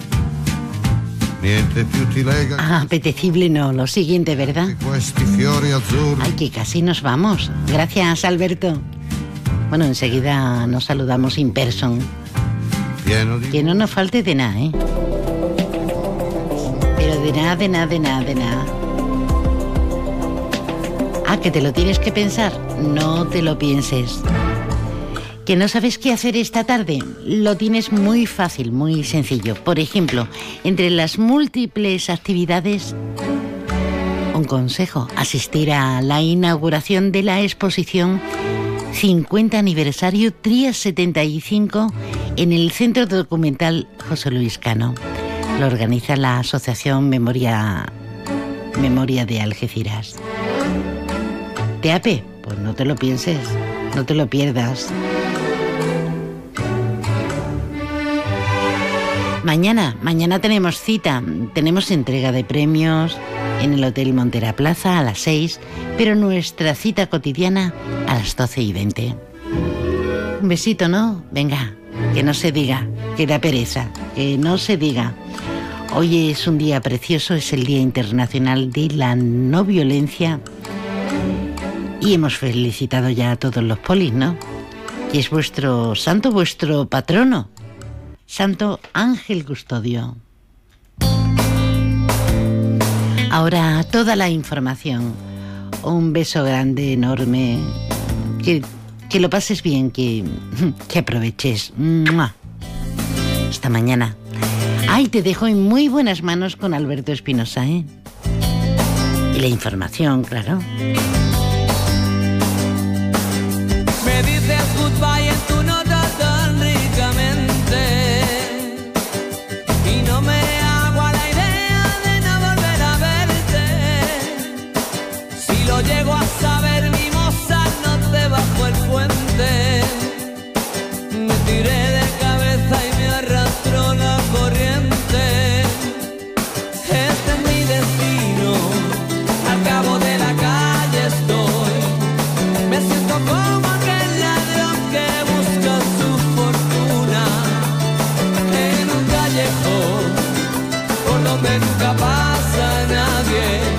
Niente più ti lega. Ah, apetecible no, lo siguiente, ¿verdad? Questi fiori azzurri. Ay, que casi nos vamos. Gracias, Alberto. Bueno, enseguida nos saludamos in person. Que no nos falte de nada, ¿eh? Pero de nada, de nada, de nada, de nada. Ah, que te lo tienes que pensar. No te lo pienses. ¿Que no sabes qué hacer esta tarde? Lo tienes muy fácil, muy sencillo. Por ejemplo, entre las múltiples actividades, un consejo: asistir a la inauguración de la exposición cincuenta aniversario Trías setenta y cinco en el Centro Documental José Luis Cano. Lo organiza la Asociación Memoria, Memoria de Algeciras. ¿Te ape? Pues no te lo pienses, no te lo pierdas. Mañana, mañana tenemos cita, tenemos entrega de premios en el Hotel Montera Plaza a las seis, pero nuestra cita cotidiana a las doce y veinte. Un besito, ¿no? Venga, que no se diga, que da pereza, que no se diga. Hoy es un día precioso, es el Día Internacional de la No Violencia y hemos felicitado ya a todos los polis, ¿no? Y es vuestro santo, vuestro patrono, Santo Ángel Custodio. Ahora toda la información. Un beso grande, enorme. Que, que lo pases bien, que, que aproveches. ¡Mua! Hasta mañana. Ay, te dejo en muy buenas manos con Alberto Espinosa, ¿eh? Y la información, claro. Me dices goodbye en tu nota tan ricamente y no me hago a la idea de no volver a verte. Si lo llego a saber, mi moza, no te bajo el puente. Me tiré de cabeza y me arrastró la corriente. Este es mi destino, al cabo de la calle estoy. Me siento como aquel ladrón que busca su fortuna en un callejón por donde nunca pasa nadie.